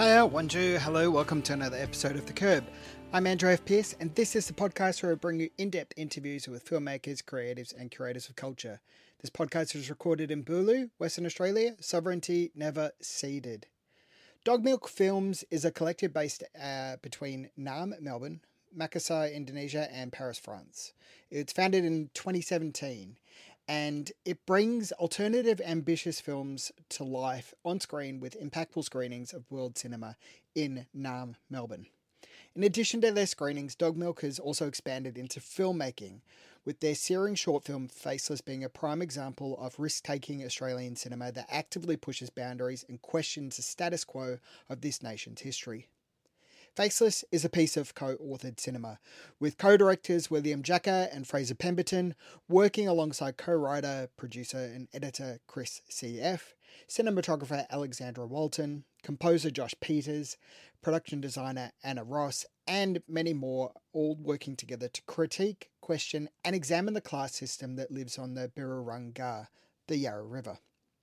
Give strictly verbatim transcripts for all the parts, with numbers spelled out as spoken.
Hiya, Wanju, hello, welcome to another episode of The Curb. I'm Andrew F. Pearce, and this is the podcast where I bring you in-depth interviews with filmmakers, creatives, and curators of culture. This podcast was recorded in Bulu, Western Australia, sovereignty never ceded. Dog Milk Films is a collective based uh, between Naarm, Melbourne, Makassar, Indonesia, and Paris, France. It's founded in twenty seventeen. And it brings alternative, ambitious films to life on screen with impactful screenings of world cinema in Naarm, Melbourne. In addition to their screenings, Dog Milk has also expanded into filmmaking, with their searing short film Faceless being a prime example of risk-taking Australian cinema that actively pushes boundaries and questions the status quo of this nation's history. Faceless is a piece of co-authored cinema, with co-directors William Jacker and Fraser Pemberton working alongside co-writer, producer and editor Chris C F, cinematographer Alexandra Walton, composer Josh Peters, production designer Anna Ross, and many more, all working together to critique, question and examine the class system that lives on the Birrarunga, the Yarra River.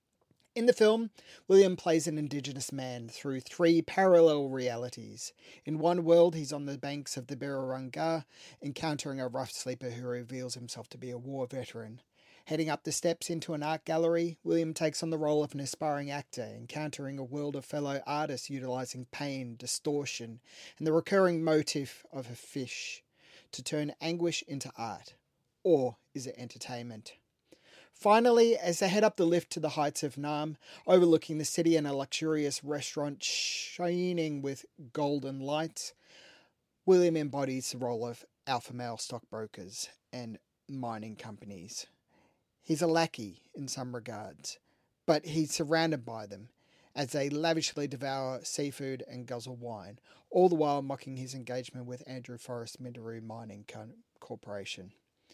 In the film, William plays an Indigenous man through three parallel realities. In one world, he's on the banks of the Birrarunga, encountering a rough sleeper who reveals himself to be a war veteran. Heading up the steps into an art gallery, William takes on the role of an aspiring actor, encountering a world of fellow artists utilising pain, distortion, and the recurring motif of a fish to turn anguish into art. Or is it entertainment? Finally, as they head up the lift to the heights of Naarm, overlooking the city and a luxurious restaurant shining with golden lights, William embodies the role of alpha male stockbrokers and mining companies. He's a lackey in some regards, but he's surrounded by them as they lavishly devour seafood and guzzle wine, all the while mocking his engagement with Andrew Forrest Minderoo Mining Corporation.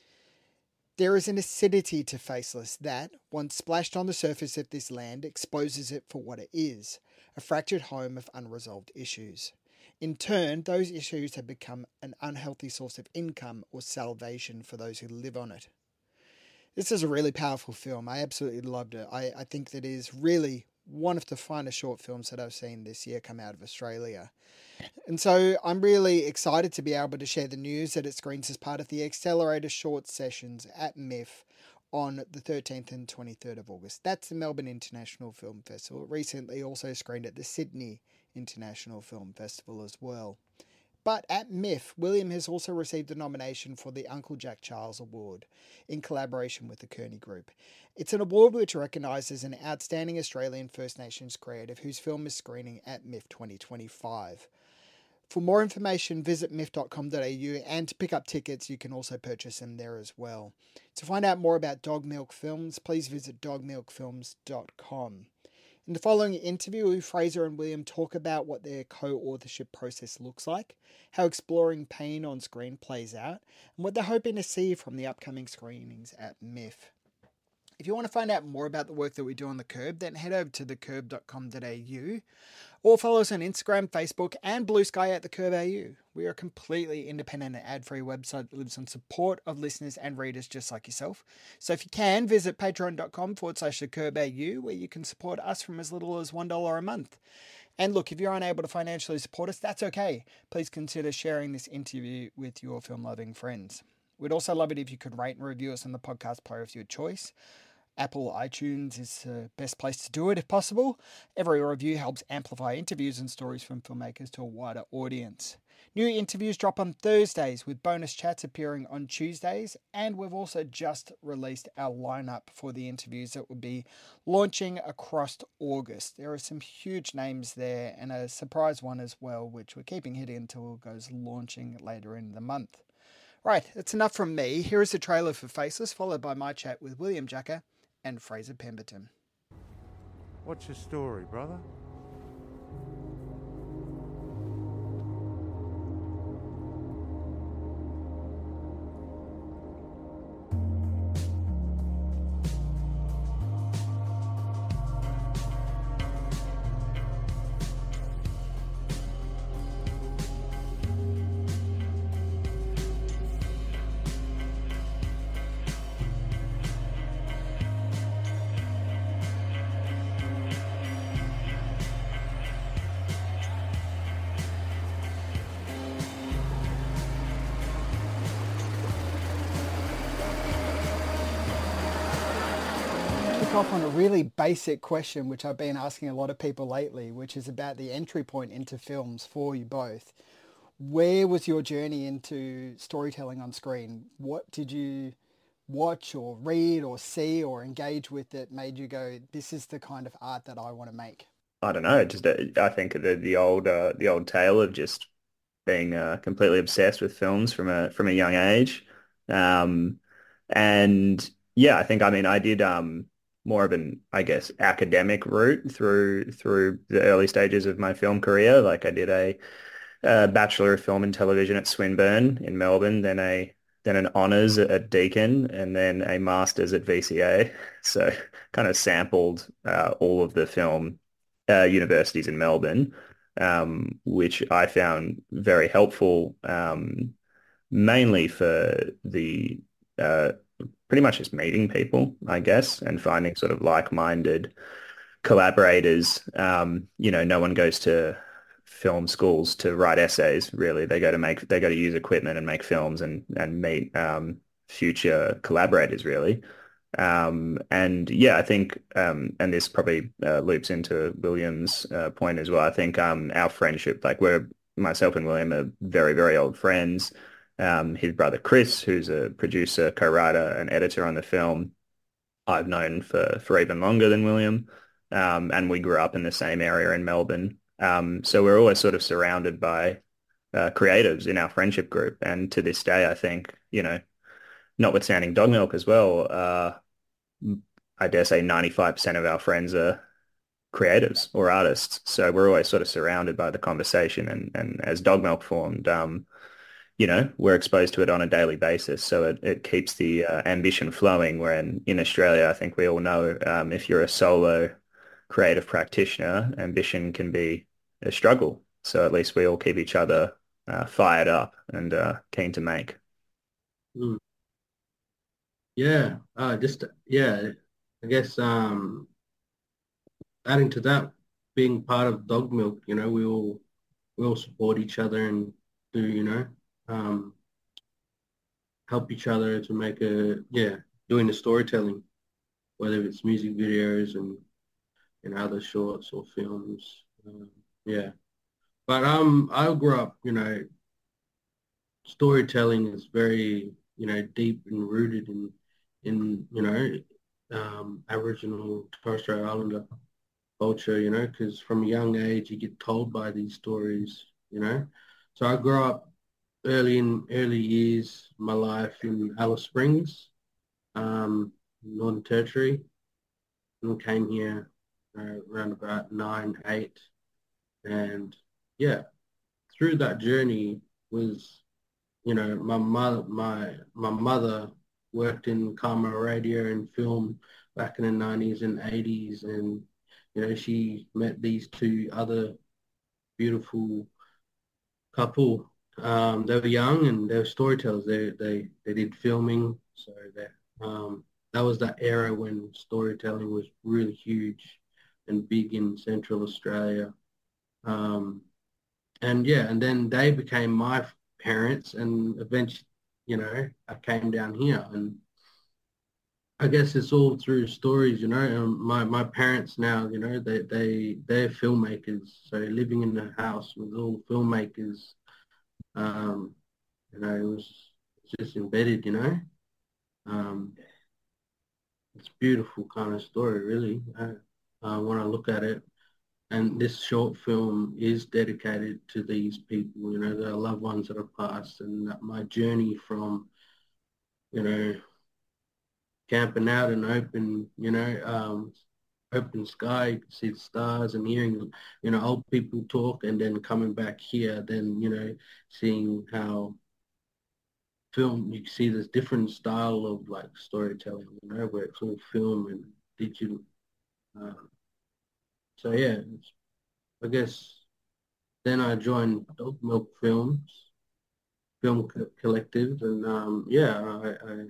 There is an acidity to Faceless that, once splashed on the surface of this land, exposes it for what it is, a fractured home of unresolved issues. In turn, those issues have become an unhealthy source of income or salvation for those who live on it. This is a really powerful film. I absolutely loved it. I, I think that it is really one of the finest short films that I've seen this year come out of Australia. And so I'm really excited to be able to share the news that it screens as part of the Accelerator Short Sessions at M I F on the thirteenth and twenty-third of August. That's the Melbourne International Film Festival. It recently also screened at the Sydney International Film Festival as well. But at M I F, William has also received a nomination for the Uncle Jack Charles Award in collaboration with the Kearney Group. It's an award which recognises an outstanding Australian First Nations creative whose film is screening at M I F twenty twenty-five. For more information, visit m i f dot com dot a u, and to pick up tickets, you can also purchase them there as well. To find out more about Dog Milk Films, please visit dog milk films dot com. In the following interview, Fraser and William talk about what their co-authorship process looks like, how exploring pain on screen plays out, and what they're hoping to see from the upcoming screenings at M I F. If you want to find out more about the work that we do on The Curb, then head over to the curb dot com dot a u or follow us on Instagram, Facebook, and Blue Sky at The Curb A U. We are a completely independent and ad-free website that lives on support of listeners and readers just like yourself. So if you can, visit patreon.com forward slash The Curb A U, where you can support us from as little as one dollar a month. And look, if you're unable to financially support us, that's okay. Please consider sharing this interview with your film-loving friends. We'd also love it if you could rate and review us on the podcast player of your choice. Apple iTunes is the best place to do it if possible. Every review helps amplify interviews and stories from filmmakers to a wider audience. New interviews drop on Thursdays with bonus chats appearing on Tuesdays, and we've also just released our lineup for the interviews that will be launching across August. There are some huge names there and a surprise one as well, which we're keeping hidden until it goes launching later in the month. Right, that's enough from me. Here is the trailer for Faceless, followed by my chat with William Jacker and Fraser Pemberton. What's your story, brother? off on a really basic question, which I've been asking a lot of people lately, which is about the entry point into films for you both. Where was your journey into storytelling on screen? What did you watch or read or see or engage with that made you go, this is the kind of art that I want to make? I don't know. Just uh, I think the the old uh, the old tale of just being uh, completely obsessed with films from a from a young age. Um, and yeah, I think I mean I did um, more of an I guess academic route through through the early stages of my film career. Like I did a, a Bachelor of Film and Television at Swinburne in Melbourne, then a then an honours at Deakin, and then a master's at V C A. So kind of sampled uh, all of the film uh, universities in Melbourne, um, which I found very helpful, um, mainly for the uh, pretty much just meeting people, I guess, and finding sort of like-minded collaborators. Um, you know, no one goes to film schools to write essays, really. They go to make, they go to use equipment and make films and and meet um, future collaborators, really. Um, and yeah, I think, um, and this probably uh, loops into William's uh, point as well. I think um, our friendship, like we're, myself and William are very, very old friends. Um, his brother Chris, who's a producer, co-writer, and editor on the film, I've known for for even longer than William. Um, and we grew up in the same area in Melbourne. Um, so we're always sort of surrounded by uh, creatives in our friendship group. And to this day, I think, you know, notwithstanding Dog Milk as well, uh, I dare say ninety-five percent of our friends are creatives or artists. So we're always sort of surrounded by the conversation. And, and as Dog Milk formed, um, you know, we're exposed to it on a daily basis. So it, it keeps the uh, ambition flowing. Where in, in Australia, I think we all know um, if you're a solo creative practitioner, ambition can be a struggle. So at least we all keep each other uh, fired up and uh, keen to make. Mm. Yeah, uh, just yeah, I guess um, adding to that, being part of Dog Milk, you know, we all we all support each other and do, you know, um, help each other to make a yeah, doing the storytelling, whether it's music videos and and other shorts or films. Um, yeah, but um, I grew up, you know, storytelling is very, you know, deep and rooted in in you know um, Aboriginal Torres Strait Islander culture, you know, because from a young age you get told by these stories, you know. So I grew up early in early years, my life in Alice Springs, um, Northern Territory, and came here uh, around about nine, eight, and yeah, through that journey was, you know, my mother, my my mother worked in Karma radio and film back in the nineties and eighties, and you know, she met these two other beautiful couple. Um, they were young and they were storytellers. They they they did filming, so that um, that was that era when storytelling was really huge and big in Central Australia. Um, and yeah, and then they became my parents, and eventually, you know, I came down here, and I guess it's all through stories, you know. Um, my my parents now, you know, they they they're filmmakers, so living in the house with all filmmakers, um, you know, it was just embedded, you know. Um, it's a beautiful kind of story, really. Uh, uh, when I look at it, and this short film is dedicated to these people, you know, the loved ones that have passed, and that my journey from, you know, camping out in open, you know, um, open sky, you can see the stars and hearing, you know, old people talk, and then coming back here, then, you know, seeing how film, you can see this different style of like storytelling, you know, where it's all film and digital. Um, so yeah, it's, I guess then I joined Dog Milk Films, Film Co- Collective, and um, yeah, I,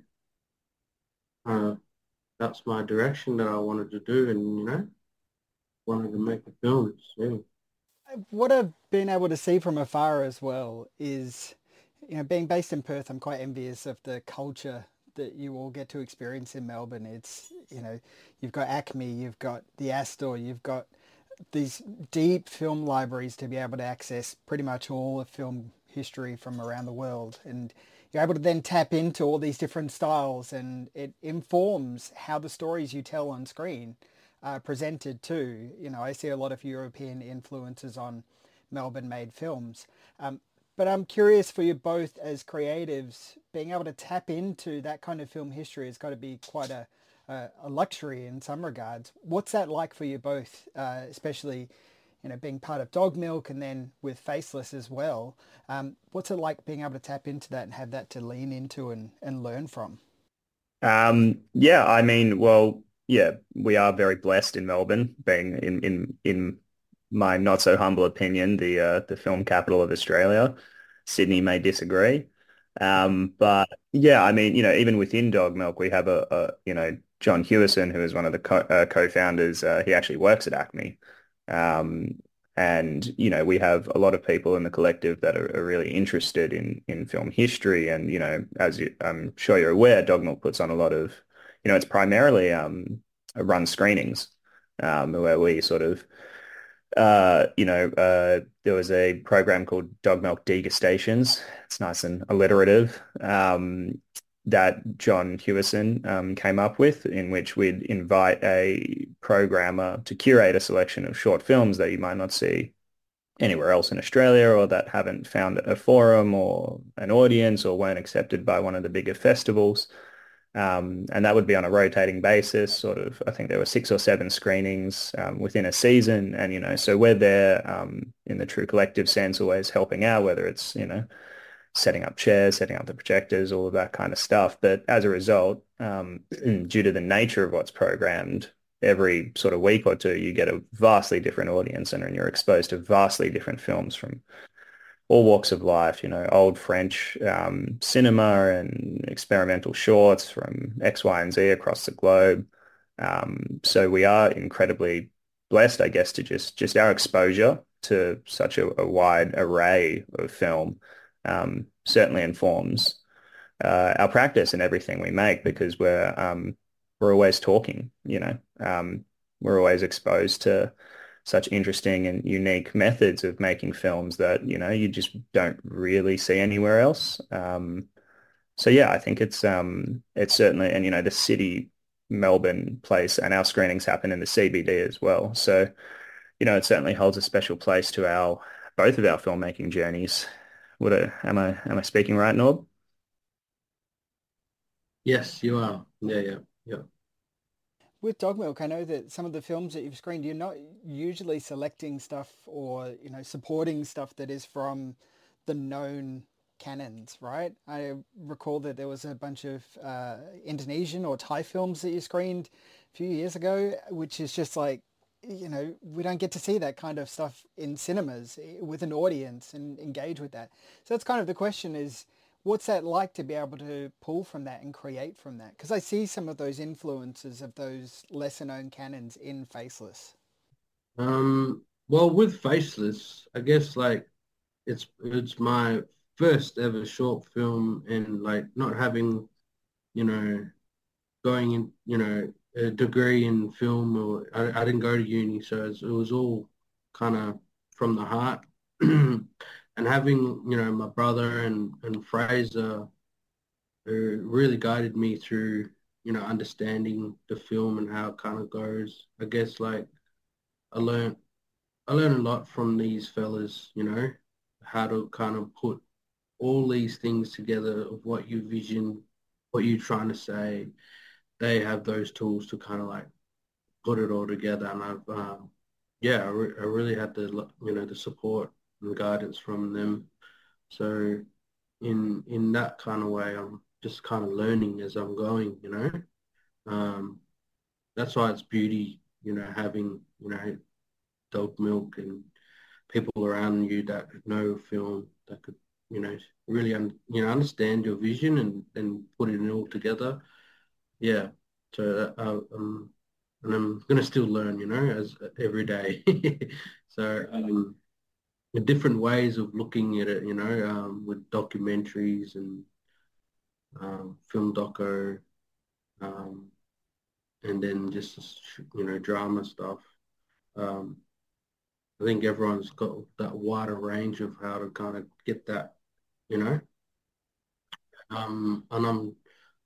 I uh, that's my direction that I wanted to do, and you know, wanted to make the films. Yeah. What I've been able to see from afar as well is, you know, being based in Perth, I'm quite envious of the culture that you all get to experience in Melbourne. It's, you know, you've got ACME, you've got the Astor, you've got these deep film libraries to be able to access pretty much all of film history from around the world. And you're able to then tap into all these different styles, and it informs how the stories you tell on screen are presented too. You know, I see a lot of European influences on Melbourne-made films. Um, but I'm curious for you both as creatives, being able to tap into that kind of film history has got to be quite a, a, a luxury in some regards. What's that like for you both, uh, especially, you know, being part of Dog Milk and then with Faceless as well? Um, what's it like being able to tap into that and have that to lean into and, and learn from? Um, yeah, I mean, well, yeah, we are very blessed in Melbourne, being in in in my not so humble opinion, the uh, the film capital of Australia. Sydney may disagree, um, but yeah, I mean, you know, even within Dog Milk, we have a, a you know John Hewison, who is one of the co uh, co-founders. Uh, he actually works at ACME, um, and you know, we have a lot of people in the collective that are, are really interested in in film history, and you know, as you, I'm sure you're aware, Dog Milk puts on a lot of, you know, it's primarily um, run screenings, um, where we sort of uh, you know, uh, there was a program called Dog Milk Degustations. It's nice and alliterative. Um, that John Hewison um, came up with, in which we'd invite a programmer to curate a selection of short films that you might not see anywhere else in Australia, or that haven't found a forum or an audience, or weren't accepted by one of the bigger festivals. Um, and that would be on a rotating basis, sort of. I think there were six or seven screenings um, within a season. And, you know, so we're there um, in the true collective sense, always helping out, whether it's, you know, setting up chairs, setting up the projectors, all of that kind of stuff. But as a result, um, due to the nature of what's programmed, every sort of week or two, you get a vastly different audience, and you're exposed to vastly different films from all walks of life, you know, old French um, cinema and experimental shorts from X, Y, and Z across the globe. Um, so we are incredibly blessed, I guess, to just just our exposure to such a, a wide array of film um, certainly informs uh, our practice and everything we make, because we're um, we're always talking, you know, um, we're always exposed to such interesting and unique methods of making films that, you know, you just don't really see anywhere else. Um, so yeah, I think it's um, it's certainly, and you know, the city, Melbourne place, and our screenings happen in the C B D as well. So, you know, it certainly holds a special place to our both of our filmmaking journeys. Would I, am I am I speaking right, Norb? Yes, you are. Yeah, yeah, yeah. With Dog Milk, I know that some of the films that you've screened, you're not usually selecting stuff or, you know, supporting stuff that is from the known canons, right? I recall that there was a bunch of uh, Indonesian or Thai films that you screened a few years ago, which is just like, you know, we don't get to see that kind of stuff in cinemas eh, with an audience and engage with that. So that's kind of the question is, what's that like to be able to pull from that and create from that? Because I see some of those influences of those lesser known canons in Faceless. Um, well, with Faceless, I guess like it's it's my first ever short film, and like not having, you know, going in, you know, a degree in film, or I, I didn't go to uni, so it was, it was all kind of from the heart. And having, you know, my brother and and Fraser, who really guided me through, you know, understanding the film and how it kind of goes. I guess like I learned I learned a lot from these fellas, you know, how to kind of put all these things together of what you vision, what you're trying to say. They have those tools to kind of like put it all together. And I've, um, yeah, I, re I really had the, you know, the support and guidance from them. So in in that kind of way, I'm just kind of learning as I'm going, you know. Um, that's why it's beauty, you know, having, you know, Dog Milk and people around you that know film that could, you know, really, un you know, understand your vision and and put it all together. Yeah. So uh, um, and I'm gonna still learn, you know, as every day. So um, the different ways of looking at it, you know, um, with documentaries and um, film doco, um, and then just you know drama stuff. Um, I think everyone's got that wider range of how to kind of get that, you know. Um, and I'm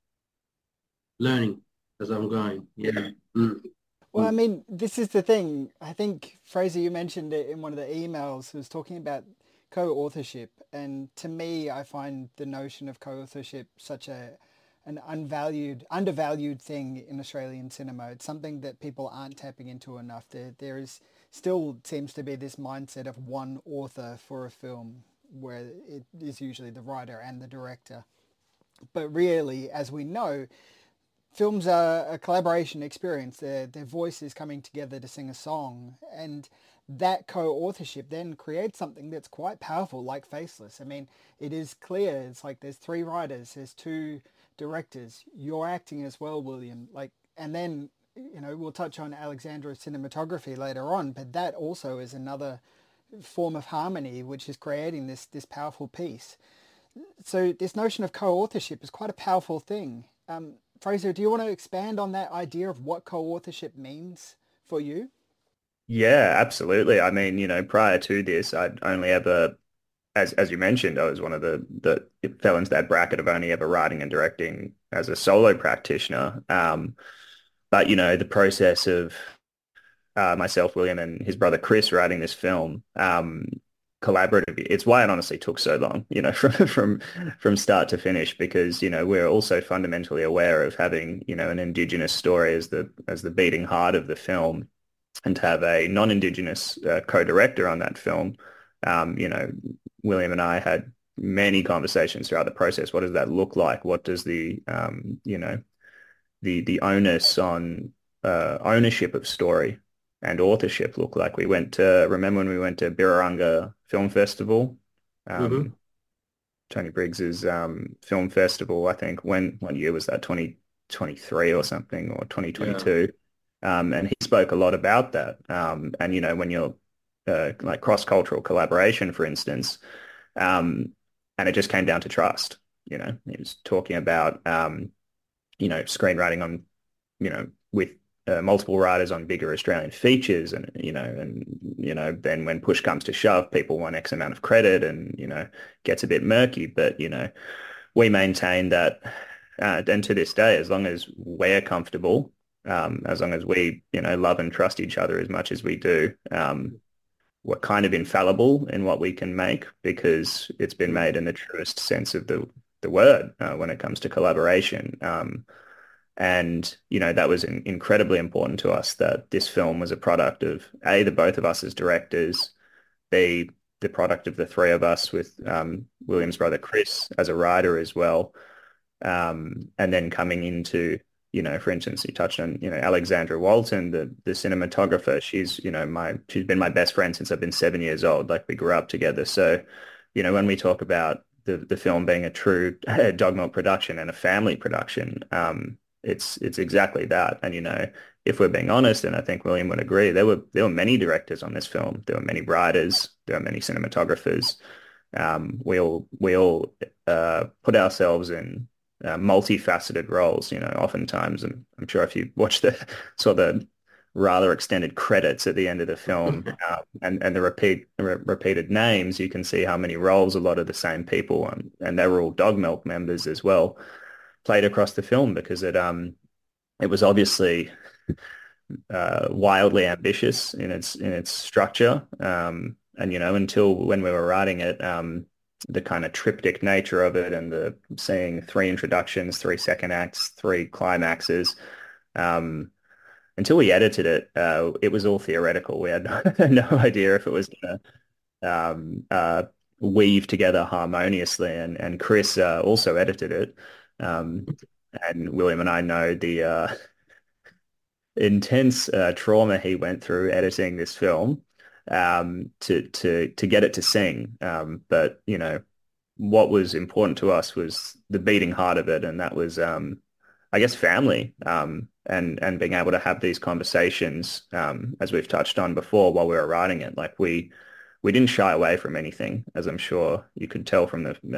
learning as I'm going. Yeah. Mm, Well, I mm, mean, this is the thing. I think, Fraser, you mentioned it in one of the emails, was talking about co-authorship. And to me, I find the notion of co-authorship such a an unvalued, undervalued thing in Australian cinema. It's something that people aren't tapping into enough. There, there is still seems to be this mindset of one author for a film, where it is usually the writer and the director. But really, as we know, films are a collaboration experience. Their their voices coming together to sing a song, and that co-authorship then creates something that's quite powerful, like Faceless. I mean, it is clear. It's like there's three writers, there's two directors. You're acting as well, William. Like, and then you know we'll touch on Alexandra's cinematography later on, but that also is another form of harmony, which is creating this this powerful piece. So this notion of co-authorship is quite a powerful thing. Um, Fraser, do you want to expand on that idea of what co-authorship means for you? Yeah, absolutely. I mean, you know, prior to this, I'd only ever, as as you mentioned, I was one of the the it fell into that bracket of only ever writing and directing as a solo practitioner. Um, but you know, the process of uh, myself, William, and his brother Chris writing this film, um, collaborative. It's why it honestly took so long, you know, from from from start to finish, because you know we're also fundamentally aware of having you know an Indigenous story as the as the beating heart of the film, and to have a non-Indigenous uh, co-director on that film. Um, you know, William and I had many conversations throughout the process. What does that look like? What does the um, you know the the onus on uh, ownership of story and authorship look like? We went to remember when we went to Birrarunga Film Festival, mm-hmm. um, Tony Briggs's um, film festival. I think when what year was that? twenty twenty-three or something, or Yeah. twenty twenty-two. Um, and he spoke a lot about that. Um, and you know when you're uh, like cross-cultural collaboration, for instance, um, and it just came down to trust. You know, he was talking about um, you know screenwriting on you know, with uh, multiple writers on bigger Australian features, and you know, and you know, then when push comes to shove, people want X amount of credit, and you know, gets a bit murky. But you know, we maintain that, uh, and to this day, as long as we're comfortable, um, as long as we, you know, love and trust each other as much as we do, um, we're kind of infallible in what we can make because it's been Mm, made in the truest sense of the the word uh, when it comes to collaboration. Um, and, you know, that was in, incredibly important to us that this film was a product of A, the both of us as directors, B, the product of the three of us with um, William's brother Chris as a writer as well. Um, and then coming into, you know, for instance, you touched on, you know, Alexandra Walton, the the cinematographer. She's, you know, my she's been my best friend since I've been seven years old. Like we grew up together. So, you know, when we talk about the the film being a true Dog Milk production and a family production, um, it's it's exactly that. And you know, if we're being honest, and I think William would agree, there were there were many directors on this film. There were many writers. There were many cinematographers. Um, we all we all uh, put ourselves in uh, multifaceted roles. You know, oftentimes, and I'm sure if you watch the saw the rather extended credits at the end of the film uh, and and the repeat re repeated names, you can see how many roles a lot of the same people and and they were all Dog Milk members as well played across the film because it um it was obviously uh, wildly ambitious in its in its structure. Um, and you know, until when we were writing it, um, the kind of triptych nature of it, and the seeing three introductions, three second acts, three climaxes. Um, until we edited it, uh, it was all theoretical. We had no idea if it was going to um, uh, weave together harmoniously. And and Chris uh, also edited it. Um, and William and I know the uh, intense uh, trauma he went through editing this film um, to to to get it to sing. Um, but you know, what was important to us was the beating heart of it, and that was, um, I guess, family. Um, and and being able to have these conversations, um, as we've touched on before, while we were writing it, like we we didn't shy away from anything, as I'm sure you could tell from the uh,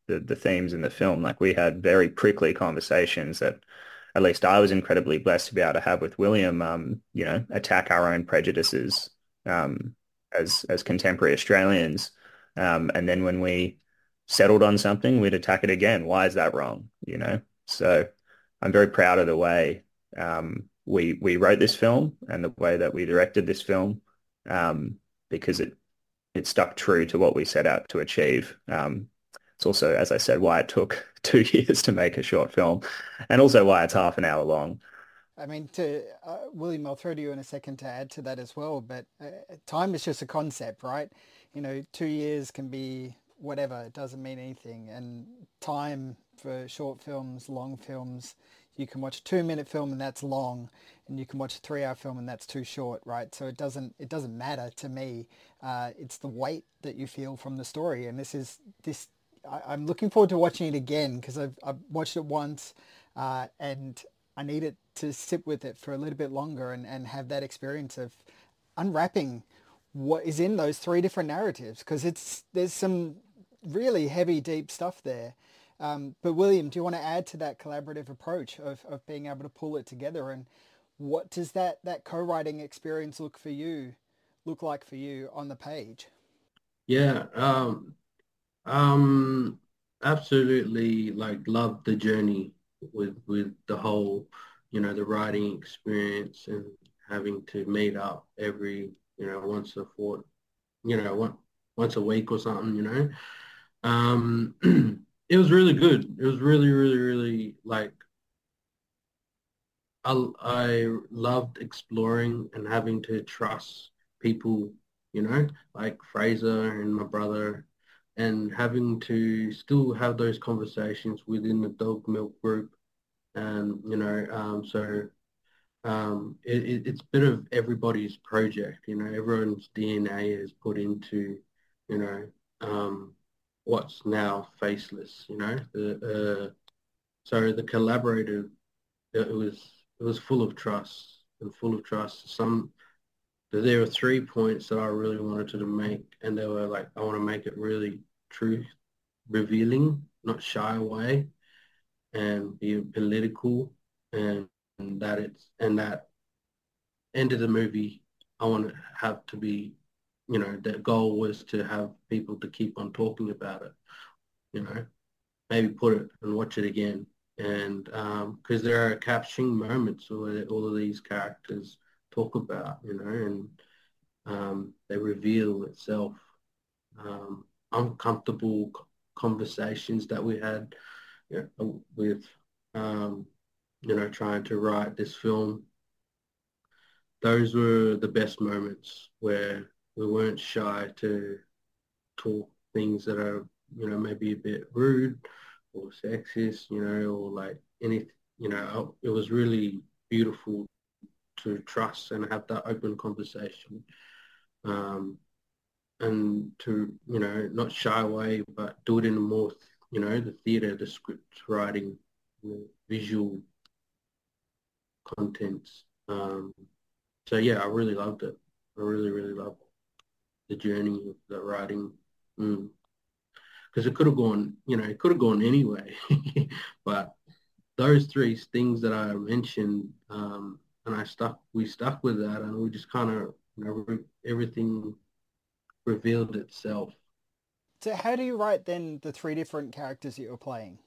the, the themes in the film. Like we had very prickly conversations that at least I was incredibly blessed to be able to have with William, um, you know, attack our own prejudices um, as as contemporary Australians. Um, and then when we settled on something, we'd attack it again. Why is that wrong? You know? So I'm very proud of the way um, we we wrote this film and the way that we directed this film um, because it it stuck true to what we set out to achieve. Um, it's also, as I said, why it took two years to make a short film, and also why it's half an hour long. I mean, to uh, William, I'll throw to you in a second to add to that as well. But uh, time is just a concept, right? You know, two years can be whatever; it doesn't mean anything. And time for short films, long films, you can watch a two-minute film and that's long, and you can watch a three-hour film and that's too short, right? So it doesn't it doesn't matter to me. Uh, it's the weight that you feel from the story, and this is this. I, I'm looking forward to watching it again because I've I've watched it once, uh, and I need it to sit with it for a little bit longer and, and have that experience of unwrapping what is in those three different narratives because it's there's some really heavy, deep stuff there. Um, but William, do you want to add to that collaborative approach of, of being able to pull it together and what does that, that co-writing experience look for you, look like for you on the page? Yeah, um, um, absolutely. Like, love the journey with with the whole, you know, the writing experience and having to meet up every, you know, once a fort, you know, one, once a week or something, you know. Um, it was really good. It was really, really, really like I I loved exploring and having to trust people, you know, like Fraser and my brother, and having to still have those conversations within the dog milk group. And, you know, um, so um, it, it, it's a bit of everybody's project, you know, everyone's D N A is put into, you know, um, what's now Faceless, you know, the, uh, so the collaborative, it was, it was full of trust and full of trust. Some, there were three points that I really wanted to make, and they were like, I want to make it really truth revealing, not shy away, and be political, and, and that it's, and that end of the movie, I want to have to be, you know, the goal was to have people to keep on talking about it, you know, maybe put it and watch it again. And because um, there are capturing moments where all of these characters talk about, you know, and um, they reveal itself. Um, uncomfortable conversations that we had, you know, with, um, you know, trying to write this film. Those were the best moments where we weren't shy to talk things that are, you know, maybe a bit rude or sexist, you know, or like anything, you know, it was really beautiful to trust and have that open conversation. Um, and to, you know, not shy away, but do it in a more, you know, the theatre, the script writing, you know, visual contents. Um, so yeah, I really loved it. I really, really loved the journey of the writing. Mm. Because it could have gone, you know, it could have gone anyway. But those three things that I mentioned, um, and I stuck, we stuck with that, and we just kind of, you know, re- everything revealed itself. So how do you write then the three different characters that you're playing?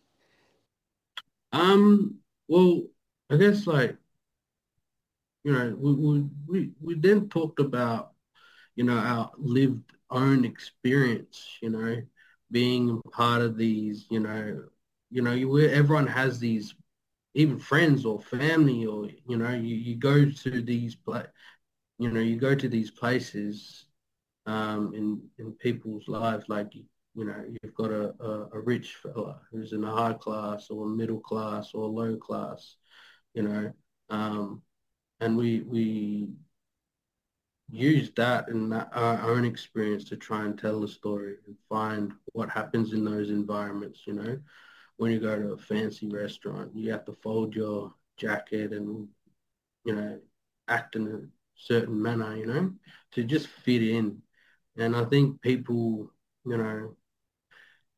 Um, well, I guess like, you know, we we we, we then talked about, you know, our lived own experience, you know, being part of these, you know, you know, you, everyone has these, even friends or family, or, you know, you, you go to these, pla- you know, you go to these places um, in, in people's lives, like, you know, you've got a, a, a rich fella who's in a high class or middle class or low class, you know, um, and we, we use that and that, our own experience to try and tell the story and find what happens in those environments. You know, when you go to a fancy restaurant, you have to fold your jacket and, you know, act in a certain manner, you know, to just fit in. And I think people, you know,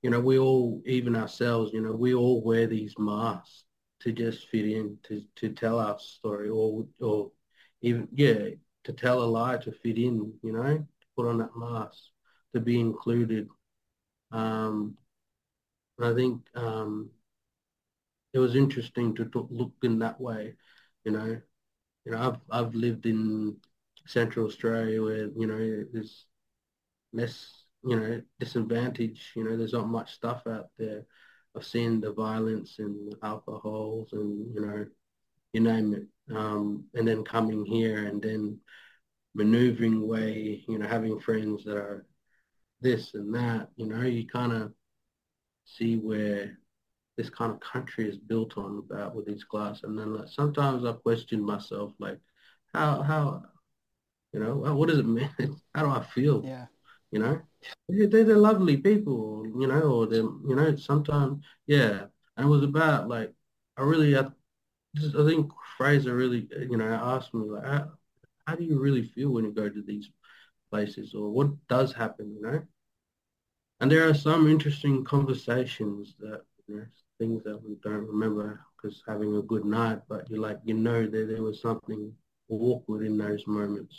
you know, we all, even ourselves, you know, we all wear these masks to just fit in, to to tell our story, or or even yeah, to tell a lie to fit in, you know, to put on that mask to be included. Um, and I think um, it was interesting to, to look in that way, you know. You know, I've I've lived in Central Australia where, you know, there's less, you know, disadvantage. You know, there's not much stuff out there. I've seen the violence and alcohols and, you know, you name it. Um, and then coming here and then maneuvering way, you know, having friends that are this and that, you know, you kind of see where this kind of country is built on about with these glass. And then like, sometimes I question myself, like, how, how, you know, what does it mean? How do I feel? Yeah. You know, they're, they're lovely people, you know, or they're, you know, sometimes, yeah. And it was about like, I really, I, just, I think Fraser really, you know, asked me like, how, how do you really feel when you go to these places, or what does happen, you know? And there are some interesting conversations that, you know, things that we don't remember because having a good night, but you like, you know, that there was something awkward in those moments.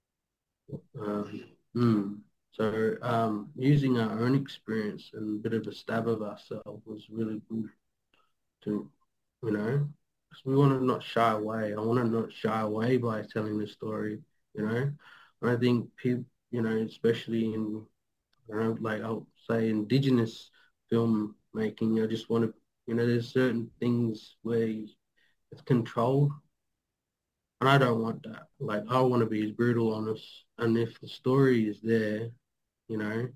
Um, mm. So um, using our own experience and a bit of a stab of ourselves was really good to, you know, 'cause we want to not shy away. I want to not shy away by telling the story, you know. And I think people, you know, especially in, I don't know, like I'll say Indigenous filmmaking, I just want to, you know, there's certain things where it's controlled, and I don't want that. Like I want to be as brutal honest, and if the story is there, you know,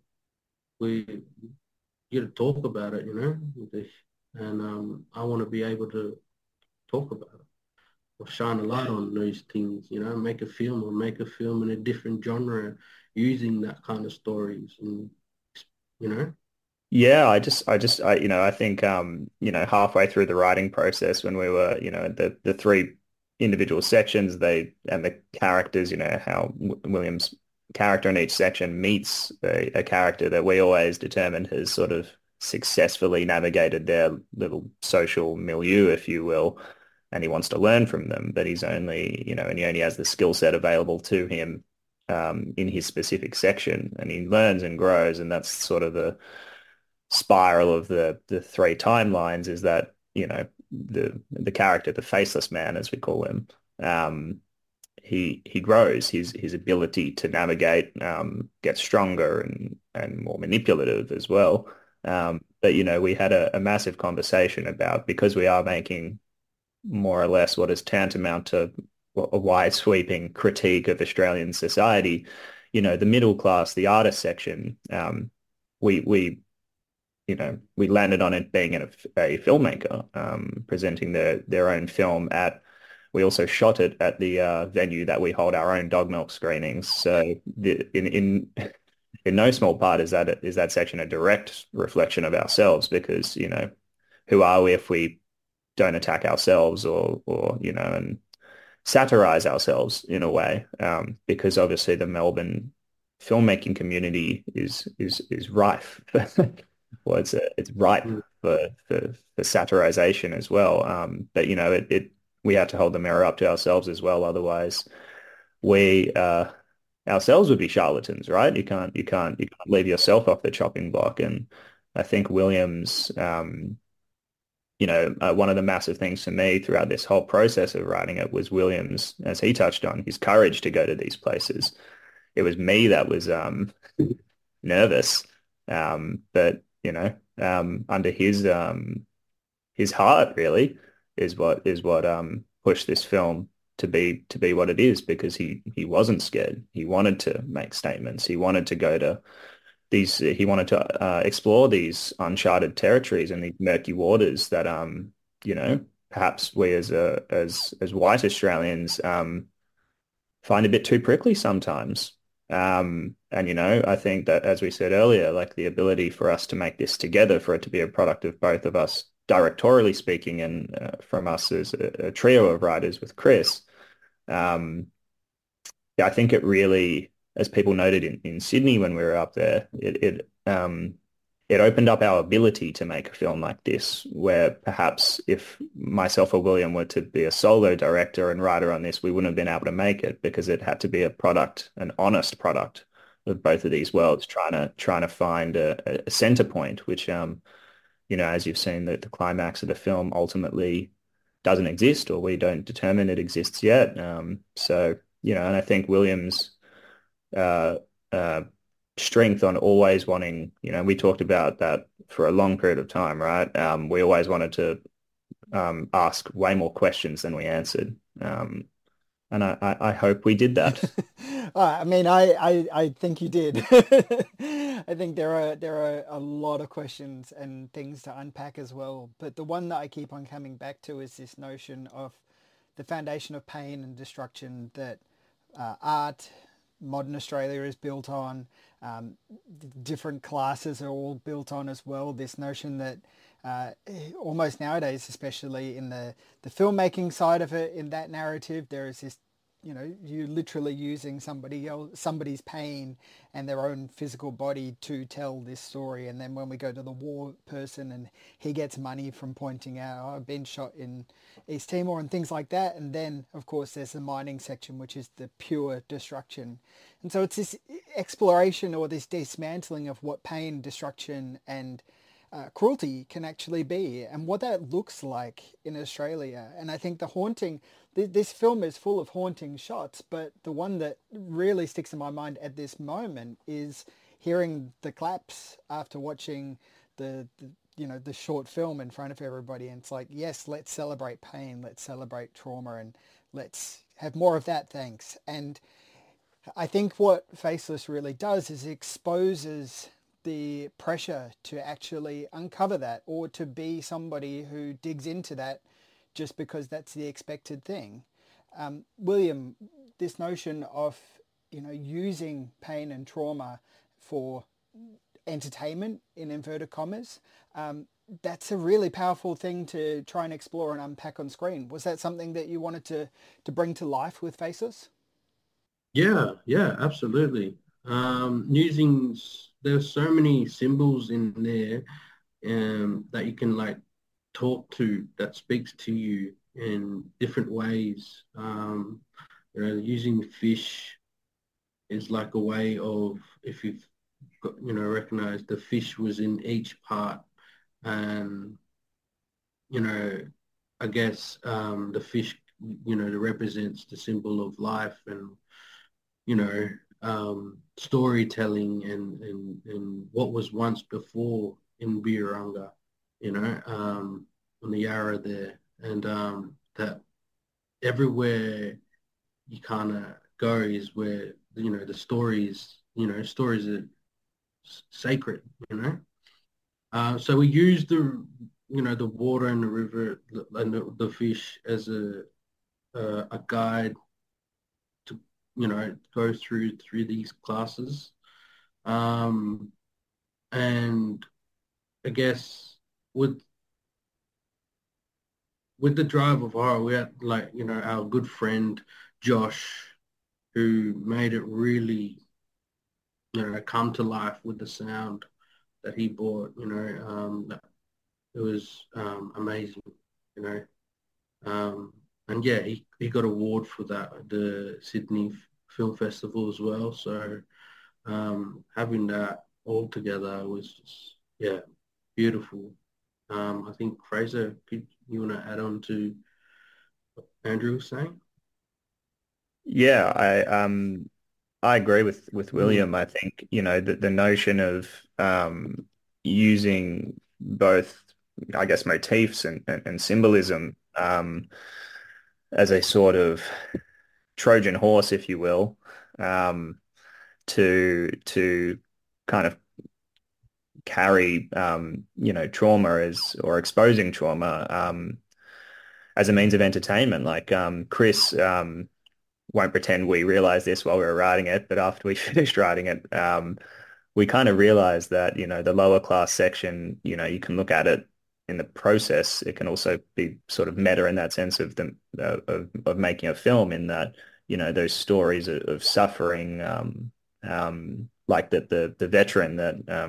we get to talk about it, you know, and um, I want to be able to talk about it or shine a light on those things, you know, make a film or make a film in a different genre using that kind of stories and, you know. Yeah, I just, I just, I, you know, I think, um, you know, halfway through the writing process when we were, you know, the the three individual sections, they and the characters, you know, how w William's character in each section meets a, a character that we always determined has sort of successfully navigated their little social milieu, if you will, and he wants to learn from them, but he's only, you know, and he only has the skill set available to him, um, in his specific section, and he learns and grows, and that's sort of the spiral of the the three timelines is that, you know, the the character, the faceless man, as we call him, um, he he grows. His his ability to navigate um, gets stronger and and more manipulative as well. Um, but you know, we had a, a massive conversation about, because we are making more or less what is tantamount to a wide sweeping critique of Australian society. You know, the middle class, the artist section. Um, we we you know, we landed on it being a, a filmmaker um, presenting their their own film at. We also shot it at the uh, venue that we hold our own dog milk screenings. So the, in in in no small part is that is that section a direct reflection of ourselves, because, you know, who are we if we don't attack ourselves or or you know, and satirize ourselves in a way, um, because obviously the Melbourne filmmaking community is is is rife. Well, it's a, it's ripe Mm. for, for for satirization as well. Um, but you know, it, it we have to hold the mirror up to ourselves as well. Otherwise, we uh, ourselves would be charlatans, right? You can't you can't you can't leave yourself off the chopping block. And I think Williams, um, you know, uh, one of the massive things for me throughout this whole process of writing it was Williams, as he touched on, his courage to go to these places. It was me that was um, nervous, um, but you know, um, under his um, his heart really is what is what um, pushed this film to be to be what it is, because he he wasn't scared. He wanted to make statements. He wanted to go to these. He wanted to uh, explore these uncharted territories and these murky waters that um you know, perhaps we as a as as white Australians um find a bit too prickly sometimes. Um, and you know, I think that, as we said earlier, like the ability for us to make this together, for it to be a product of both of us, directorially speaking, and uh, from us as a, a trio of writers with Chris, um, yeah, I think it really, as people noted in, in Sydney when we were up there, it it um, it opened up our ability to make a film like this, where perhaps if myself or William were to be a solo director and writer on this, we wouldn't have been able to make it because it had to be a product, an honest product of both of these worlds, trying to trying to find a, a center point, which um, you know, as you've seen, the, the climax of the film ultimately doesn't exist, or we don't determine it exists yet. Um, so, you know, and I think William's uh, uh, strength on always wanting, you know, we talked about that for a long period of time, right? Um, we always wanted to um, ask way more questions than we answered. Um, and I, I, I hope we did that. Uh, I mean, I, I, I think you did. I think there are there are a lot of questions and things to unpack as well. But the one that I keep on coming back to is this notion of the foundation of pain and destruction that uh, art, modern Australia is built on. Um, different classes are all built on as well. This notion that uh, almost nowadays, especially in the, the filmmaking side of it, in that narrative, there is this, you know, you literally using somebody else, somebody's pain and their own physical body to tell this story. And then when we go to the war person and he gets money from pointing out, oh, I've been shot in East Timor and things like that. And then, of course, there's the mining section, which is the pure destruction. And so it's this exploration or this dismantling of what pain, destruction, and uh, cruelty can actually be and what that looks like in Australia. And I think the haunting, th- this film is full of haunting shots, but the one that really sticks in my mind at this moment is hearing the claps after watching the, the you know, the short film in front of everybody. And it's like, yes, let's celebrate pain, let's celebrate trauma, and let's have more of that, thanks. And I think what Faceless really does is it exposes the pressure to actually uncover that or to be somebody who digs into that just because that's the expected thing. Um, William, this notion of, you know, using pain and trauma for entertainment, in inverted commas, um, that's a really powerful thing to try and explore and unpack on screen. Was that something that you wanted to, to bring to life with Faceless? Yeah, yeah, absolutely. Um, using there's so many symbols in there um, that you can like talk to that speaks to you in different ways. Um, you know, using fish is like a way of if you've got, you know, recognized the fish was in each part, and you know, I guess um, the fish, you know, represents the symbol of life and you know, um, storytelling and, and, and what was once before in Birrunga, you know, um, on the Yarra there. And um, that everywhere you kind of go is where, you know, the stories, you know, stories are sacred, you know. Uh, so we use the, you know, the water and the river and the, the fish as a, a, a guide to you know go through through these classes um and I guess with with the drive of horror we had like you know our good friend Josh who made it really you know come to life with the sound that he brought you know um it was um amazing you know um and yeah he, he got award for that at the Sydney Film Festival as well so um, having that all together was just, yeah, beautiful. Um, I think Fraser, could you want to add on to what Andrew was saying? Yeah, I um I agree with with Mm. William. I think, you know, the, the notion of um using both, I guess, motifs and, and, and symbolism um as a sort of Trojan horse, if you will, um, to to kind of carry um, you know, trauma as or exposing trauma um as a means of entertainment. Like um Chris um won't pretend we realized this while we were writing it, but after we finished writing it, um, we kind of realized that, you know, the lower class section, you know, you can look at it in the process. It can also be sort of meta in that sense of the uh, of, of making a film in that, you know, those stories of, of suffering, um, um, like the, the, the veteran that, um,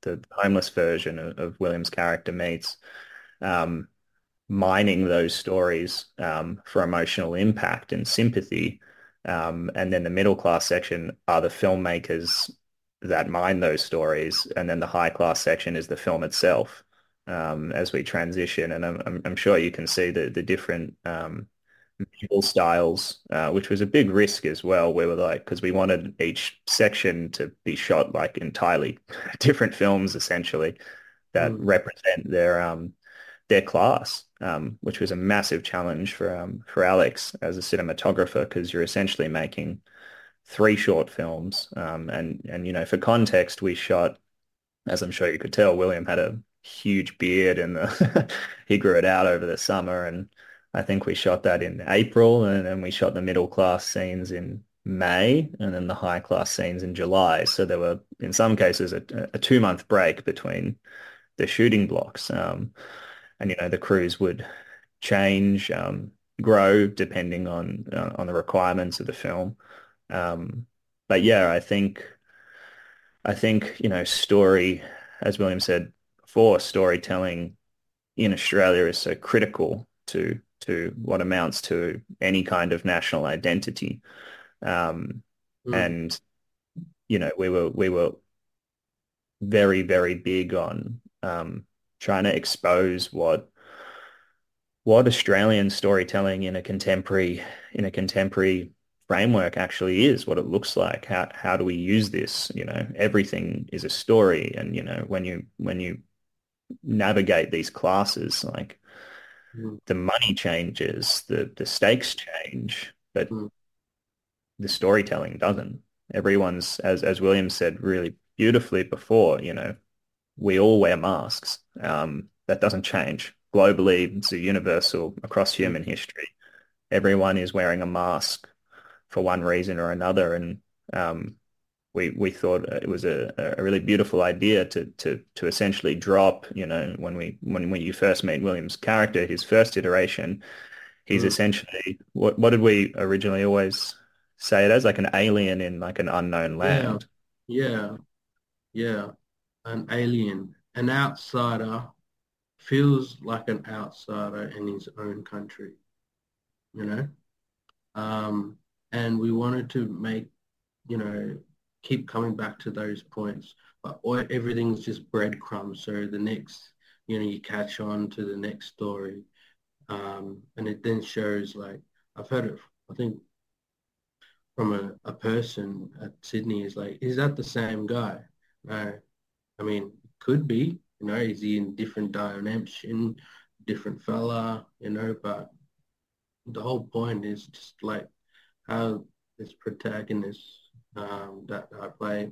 the homeless version of, of William's character meets, um, mining those stories um, for emotional impact and sympathy. Um, and then the middle class section are the filmmakers that mine those stories, and then the high class section is the film itself um, as we transition. And I'm, I'm, I'm sure you can see the the different um, visual styles, uh, which was a big risk as well. We were like, because we wanted each section to be shot like entirely different films, essentially, that Mm. represent their um their class, um, which was a massive challenge for um for Alex as a cinematographer, because you're essentially making three short films. Um, and and you know, for context, we shot, as I'm sure you could tell, William had a huge beard, and the he grew it out over the summer, and I think we shot that in April, and then we shot the middle class scenes in May, and then the high class scenes in July. So there were, in some cases, a, a two month break between the shooting blocks. Um, and you know, the crews would change, um, grow depending on uh, on the requirements of the film. Um, but yeah, I think I think you know, story, as William said before, storytelling in Australia is so critical to to what amounts to any kind of national identity. Um, Mm. and you know, we were we were very, very big on um, trying to expose what what Australian storytelling in a contemporary in a contemporary framework actually is, what it looks like. How how do we use this? You know, everything is a story, and you know, when you when you navigate these classes, like Mm. the money changes, the the stakes change, but Mm. the storytelling doesn't. Everyone's, as as William said really beautifully before, you know, we all wear masks. Um, that doesn't change. Globally, it's a universal across Mm. human history. Everyone is wearing a mask for one reason or another. And um, we we thought it was a, a really beautiful idea to to to essentially drop, you know, when we when when you first meet William's character, his first iteration, he's Mm. essentially what what did we originally always say it as? Like an alien in like an unknown Yeah, land. yeah, yeah. An alien, an outsider feels like an outsider in his own country, you know? Um, and we wanted to make, you know, keep coming back to those points, but all, everything's just breadcrumbs. So the next, you know, you catch on to the next story. Um, and it then shows like, I've heard it, I think from a, a person at Sydney is like, is that the same guy? No, I mean, could be, you know, is he in different dimension, different fella, you know, but the whole point is just like how this protagonist um, that I play,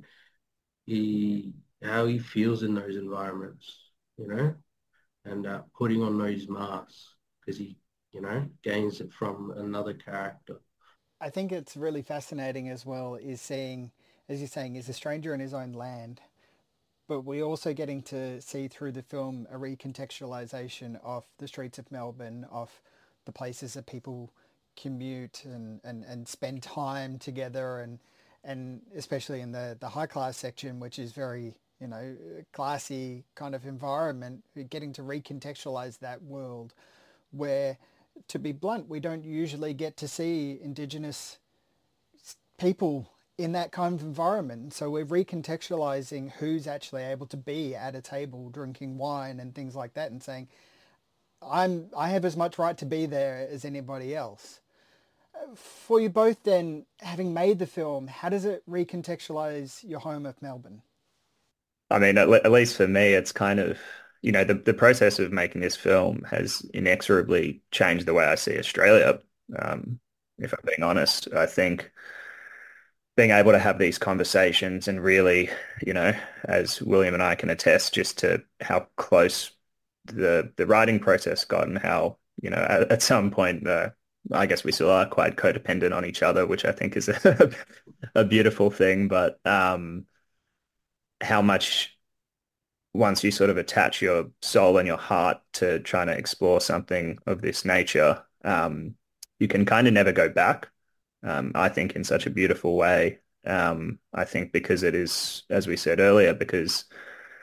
he, how he feels in those environments, you know, and uh, putting on those masks because he, you know, gains it from another character. I think it's really fascinating as well is seeing, as you're saying, is a stranger in his own land, but we're also getting to see through the film a recontextualization of the streets of Melbourne, of the places that people commute and, and, and spend time together, and and especially in the, the high class section, which is very, you know, classy kind of environment, getting to recontextualize that world where, to be blunt, we don't usually get to see Indigenous people in that kind of environment. So we're recontextualizing who's actually able to be at a table drinking wine and things like that, and saying, I'm I have as much right to be there as anybody else. For you both then, having made the film, how does it recontextualize your home of Melbourne? I mean, at, le at least for me, it's kind of, you know, the, the process of making this film has inexorably changed the way I see Australia. Um, if I'm being honest, I think being able to have these conversations and really, you know, as William and I can attest, just to how close the the writing process got, and how, you know, at, at some point, uh, I guess we still are quite codependent on each other, which I think is a, a beautiful thing. But um, how much once you sort of attach your soul and your heart to trying to explore something of this nature, um, you can kind of never go back. Um, I think in such a beautiful way. Um, I think because it is, as we said earlier, because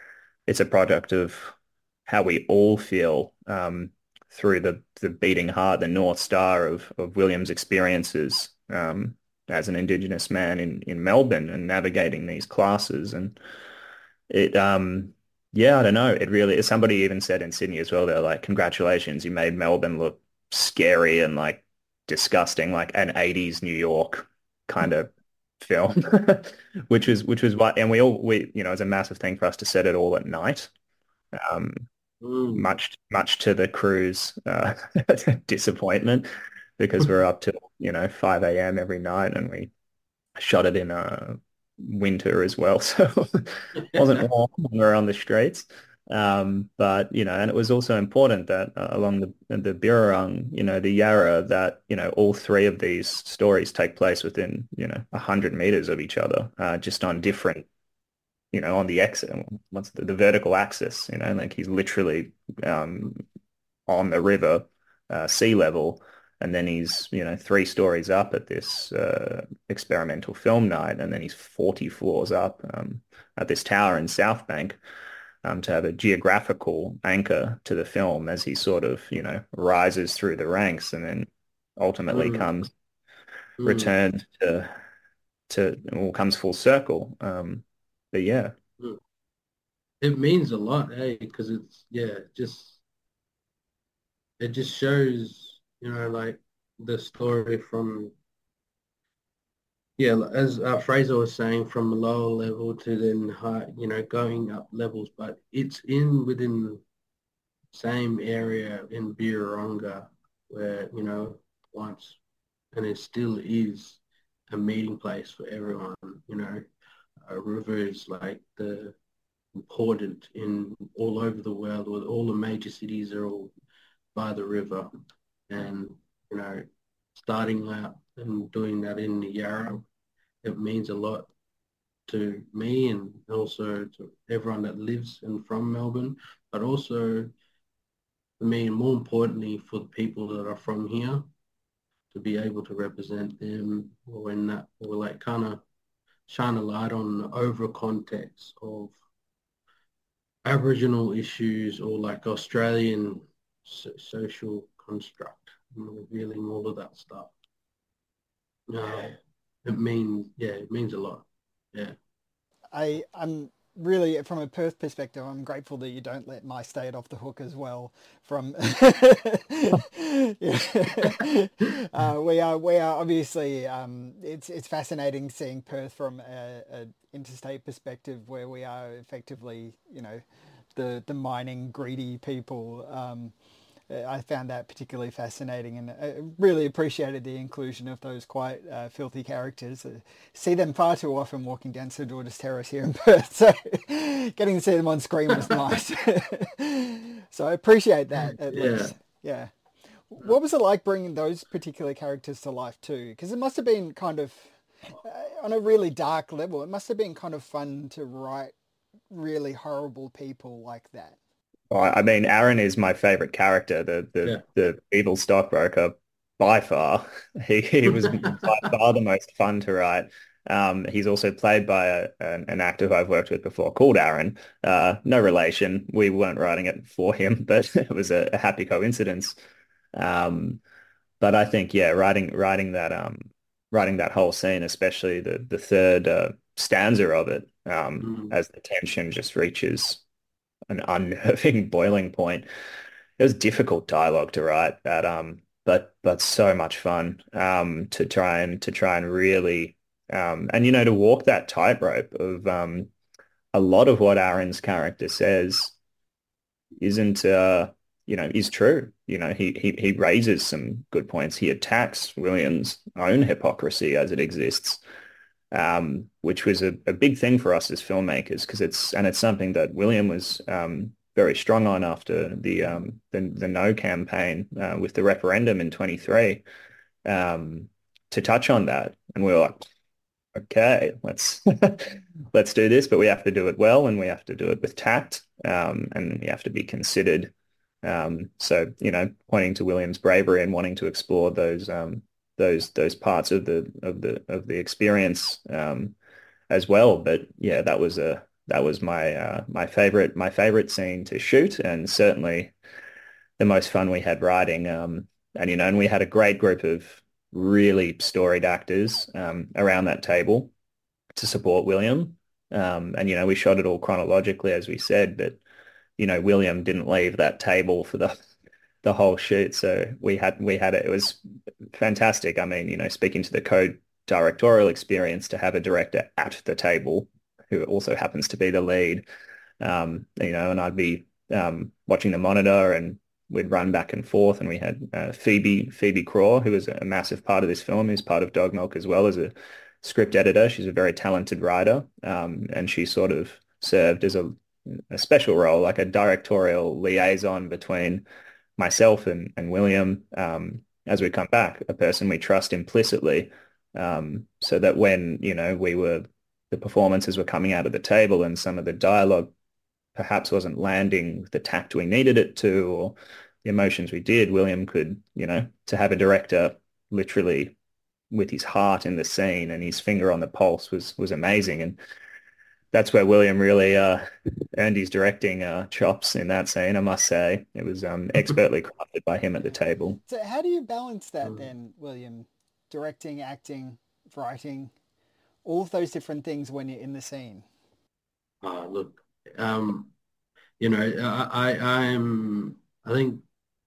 it's a product of how we all feel um, through the the beating heart, the North Star of of William's experiences um, as an Indigenous man in in Melbourne and navigating these classes. And it um yeah, I don't know. It really, somebody even said in Sydney as well, they're like, congratulations, you made Melbourne look scary and like disgusting, like an eighties New York kind of film, which was which was what, and we all we you know, it's a massive thing for us to set it all at night. Um, Mm. much much to the crew's uh, disappointment because we're up till, you know, five a m every night and we shot it in uh, winter as well, so it wasn't warm when we were on the streets. Um, but you know, and it was also important that uh, along the the Birrarung, you know, the Yarra, that you know all three of these stories take place within, you know, a hundred meters of each other, uh, just on different, you know, on the X, what's the, the vertical axis, you know, like he's literally um, on the river, uh, sea level, and then he's, you know, three stories up at this uh, experimental film night, and then he's forty floors up um, at this tower in South Bank um, to have a geographical anchor to the film as he sort of, you know, rises through the ranks and then ultimately Mm. comes Mm. returned to to or comes full circle. Um, but yeah. Mm. It means a lot, eh? Because it's yeah, just it just shows, you know, like the story from yeah, as uh, Fraser was saying, from a lower level to then high, you know, going up levels, but it's in within same area in Birrarunga where, you know, once and it still is a meeting place for everyone, you know. A river is like the important in all over the world, or all the major cities are all by the river. And, you know, starting out and doing that in the Yarra, it means a lot to me and also to everyone that lives and from Melbourne, but also for me, and more importantly, for the people that are from here to be able to represent them, or in that, or like kind of shine a light on the overall context of Aboriginal issues or like Australian so- social construct, and revealing all of that stuff. Uh, it means, yeah, it means a lot. Yeah. I I'm really, from a Perth perspective, I'm grateful that you don't let my state off the hook as well. From yeah. uh, we are we are obviously um, it's it's fascinating seeing Perth from a, a interstate perspective, where we are effectively, you know, the the mining greedy people. Um, I found that particularly fascinating, and I really appreciated the inclusion of those quite uh, filthy characters. Uh, see them far too often walking down St George's Terrace here in Perth, so getting to see them on screen was nice. So I appreciate that at Yeah. least. Yeah. What was it like bringing those particular characters to life too? Because it must have been kind of, uh, on a really dark level, it must have been kind of fun to write really horrible people like that. Well, I mean, Aaron is my favorite character, the the Yeah. the evil stockbroker by far. He he was by far the most fun to write. Um, he's also played by a, an, an actor who I've worked with before called Aaron. Uh, no relation. We weren't writing it for him, but it was a, a happy coincidence. Um, but I think, yeah, writing writing that um writing that whole scene, especially the the third uh, stanza of it, um, Mm. as the tension just reaches an unnerving boiling point. It was difficult dialogue to write, but um, but but so much fun um to try and to try and really um and you know to walk that tightrope of um a lot of what Aaron's character says isn't uh you know is true. You know, he he he raises some good points. He attacks William's own hypocrisy as it exists, um, which was a, a big thing for us as filmmakers because it's and it's something that William was um, very strong on after the um, the, the No campaign uh, with the referendum in twenty-three, um, to touch on that, and we were like, okay, let's let's do this, but we have to do it well, and we have to do it with tact, um, and we have to be considered. Um, so, you know, pointing to William's bravery and wanting to explore those um, those those parts of the of the of the experience um, as well. But yeah, that was a that was my uh, my favorite my favorite scene to shoot, and certainly the most fun we had writing. Um, and you know, and we had a great group of really storied actors um, around that table to support William. Um, and you know, we shot it all chronologically, as we said, but you know, William didn't leave that table for the the whole shoot. So we had we had it. It was fantastic. I mean, you know, speaking to the co-directorial experience, to have a director at the table who also happens to be the lead, um, you know, and I'd be um, watching the monitor and we'd run back and forth. And we had uh, Phoebe Phoebe Craw, who was a massive part of this film, who's part of Dog Milk as well as a script editor. She's a very talented writer, um, and she sort of served as a a special role, like a directorial liaison between myself and, and William, um, as we come back, a person we trust implicitly, um, so that when, you know, we were, the performances were coming out of the table and some of the dialogue perhaps wasn't landing with the tact we needed it to, or the emotions we did, William could, you know, to have a director literally with his heart in the scene and his finger on the pulse was was amazing. And that's where William really uh, earned his directing uh, chops in that scene, I must say. It was um, expertly crafted by him at the table. So how do you balance that Mm. then, William? Directing, acting, writing, all of those different things when you're in the scene. Uh, look, um, you know, I, I, I'm, I think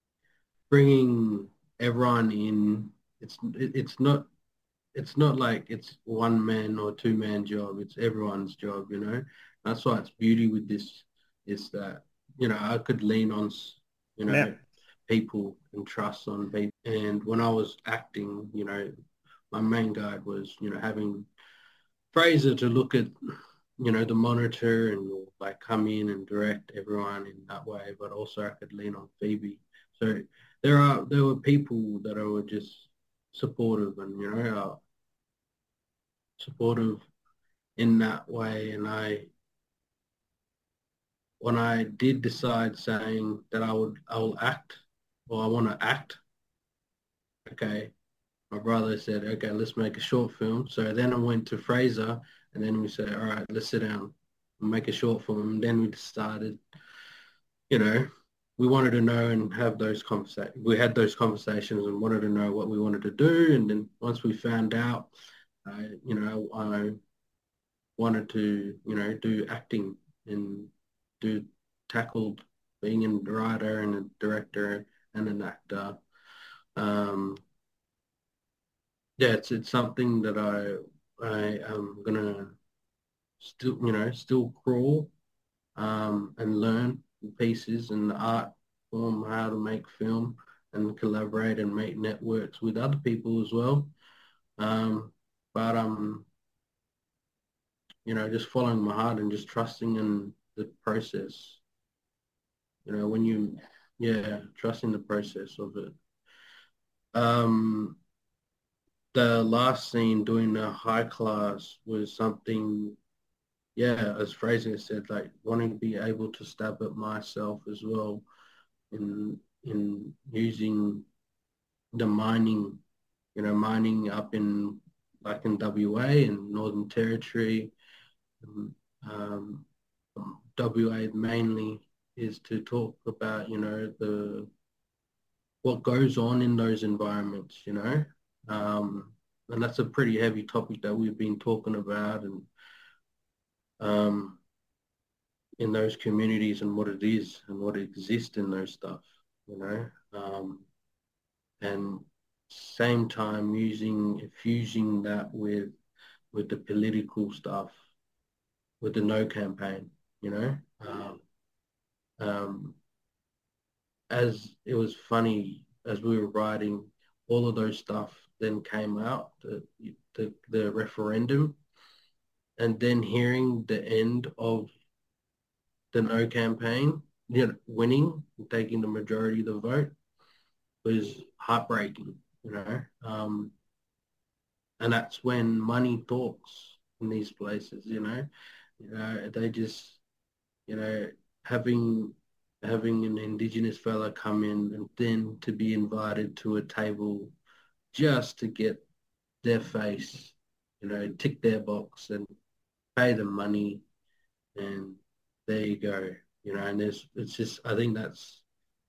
bringing everyone in, it's, it, it's not, it's not like it's one man or two man job. It's everyone's job, you know. That's why it's beauty with this is that, you know, I could lean on, s- you Yeah, know, people and trust on people. And when I was acting, you know, my main guide was, you know, having Fraser to look at, you know, the monitor and like come in and direct everyone in that way, but also I could lean on Phoebe. So there are there were people that were just supportive and you know uh, supportive in that way. And I when I did decide saying that I would I will act or I want to act, okay, my brother said, okay, let's make a short film. So then I went to Fraser and then we said, all right, let's sit down and make a short film. And then we started, you know, we wanted to know and have those conversations. We had those conversations and wanted to know what we wanted to do. And then once we found out, uh, you know, I wanted to, you know, do acting and do tackled being a writer and a director and an actor. Um, yeah, it's it's something that I I am gonna still you know still crawl um, and learn pieces and the art form how to make film and collaborate and make networks with other people as well. Um, but um, you know, just following my heart and just trusting in the process. You know, when you yeah, trusting the process of it. Um, the last scene doing the high class was something yeah, as Fraser said, like wanting to be able to stab at myself as well in in using the mining, you know, mining up in like in W A and Northern Territory. Um, um, W A mainly is to talk about, you know, the what goes on in those environments, you know. Um, and that's a pretty heavy topic that we've been talking about and um, in those communities and what it is and what exists in those stuff, you know. Um, and same time using fusing that with with the political stuff, with the no campaign, you know. Um, um, as it was funny as we were writing, all of those stuff then came out the the, the referendum, and then hearing the end of the no campaign, you know, winning, taking the majority of the vote was heartbreaking, you know. Um, and that's when money talks in these places, you know. You know, they just, you know, having having an indigenous fella come in and then to be invited to a table just to get their face, you know, tick their box and pay them money and there you go. You know, and there's it's just I think that's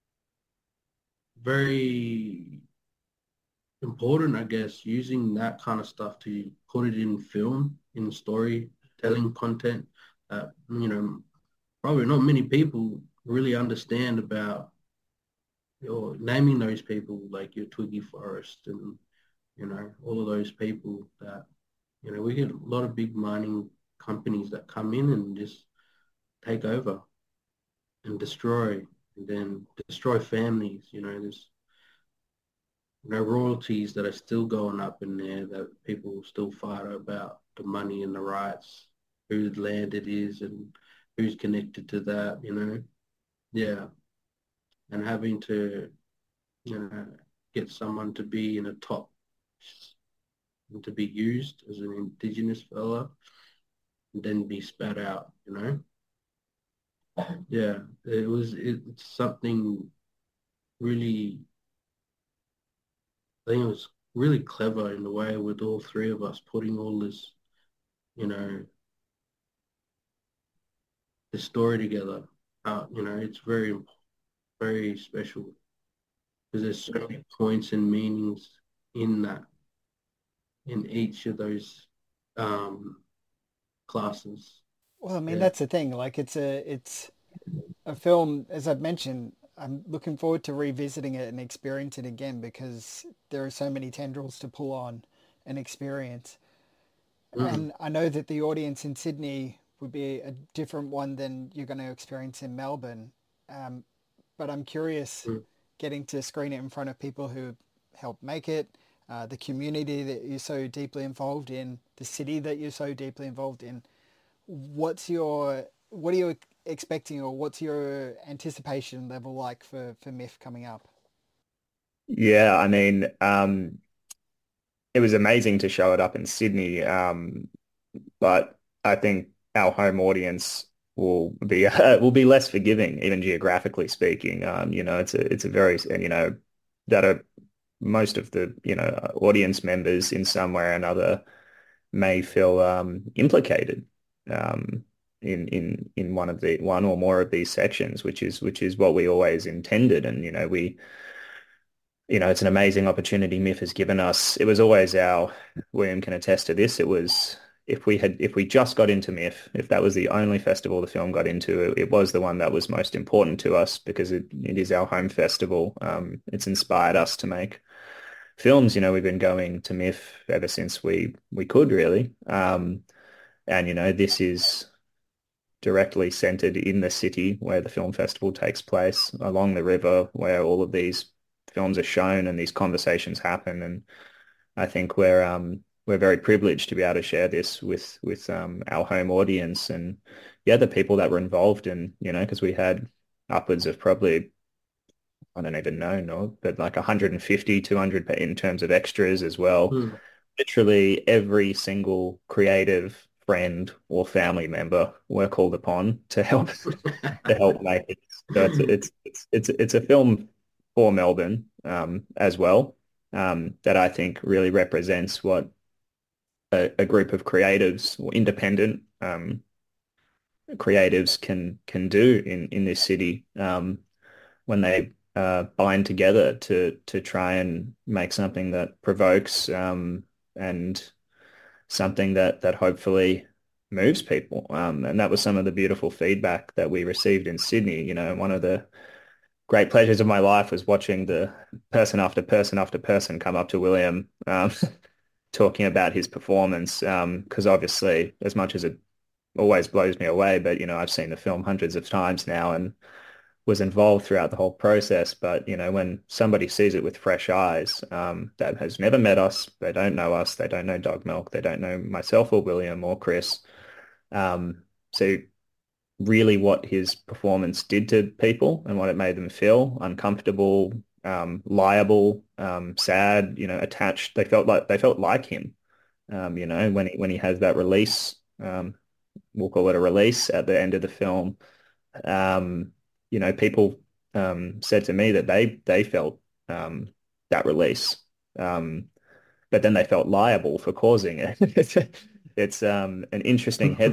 very important, I guess, using that kind of stuff to put it in film, in storytelling content that, you know, probably not many people really understand about your naming those people like your Twiggy Forrest and, you know, all of those people that, you know, we get a lot of big mining companies that come in and just take over and destroy and then destroy families. You know, there's you know, royalties that are still going up in there that people still fight about the money and the rights, whose land it is and who's connected to that, you know. Yeah. And having to, you know, get someone to be in a top and to be used as an indigenous fella and then be spat out, you know. Yeah. It was it's something really I think it was really clever in the way with all three of us putting all this, you know, the story together. Uh, you know, it's very, very special because there's so many points and meanings in that, in each of those um, classes. Well, I mean, Yeah. that's the thing. Like, it's a it's a film, as I've mentioned. I'm looking forward to revisiting it and experiencing it again because there are so many tendrils to pull on and experience. Mm, And I know that the audience in Sydney would be a different one than you're going to experience in Melbourne. Um, but I'm curious mm. getting to screen it in front of people who helped make it, uh, the community that you're so deeply involved in, the city that you're so deeply involved in. What's your, what are you expecting, or what's your anticipation level like for, for MIFF coming up? Yeah, I mean, um, it was amazing to show it up in Sydney, um, but I think our home audience will be uh, will be less forgiving, even geographically speaking. Um, you know, it's a it's a very and you know that are most of the you know audience members in some way or another may feel um, implicated um, in in in one of the one or more of these sections, which is which is what we always intended. And you know, we you know, it's an amazing opportunity MIFF has given us. It was always our, William can attest to this. It was if we had if we just got into MIFF, if that was the only festival the film got into, it, it was the one that was most important to us because it, it is our home festival. Um, it's inspired us to make films. You know, we've been going to MIFF ever since we we could really. Um, and you know, this is directly centered in the city where the film festival takes place, along the river where all of these films are shown and these conversations happen. And I think we're um we're very privileged to be able to share this with with um our home audience and yeah, the people that were involved in, you know, because we had upwards of probably I don't even know, no, but like one hundred fifty, two hundred in terms of extras as well. Mm. Literally every single creative friend or family member were called upon to help to help make it. So it's it's it's it's it's a film for Melbourne um, as well um, that I think really represents what a, a group of creatives or independent um, creatives can can do in in this city um, when they uh, bind together to to try and make something that provokes um, and something that that hopefully moves people. Um, and that was some of the beautiful feedback that we received in Sydney. You know, one of the great pleasures of my life was watching the person after person after person come up to William um, talking about his performance. Um, because obviously, as much as it always blows me away, but you know, I've seen the film hundreds of times now and was involved throughout the whole process. But you know, when somebody sees it with fresh eyes, um, that has never met us, they don't know us, they don't know Dog Milk, they don't know myself or William or Chris. Um, so really what his performance did to people and what it made them feel uncomfortable, um, liable, um, sad, you know, attached. They felt like they felt like him. Um, you know, when he when he has that release, um, we'll call it a release at the end of the film. Um, you know, people um, said to me that they they felt um, that release, um, but then they felt liable for causing it. It's um, an interesting headspace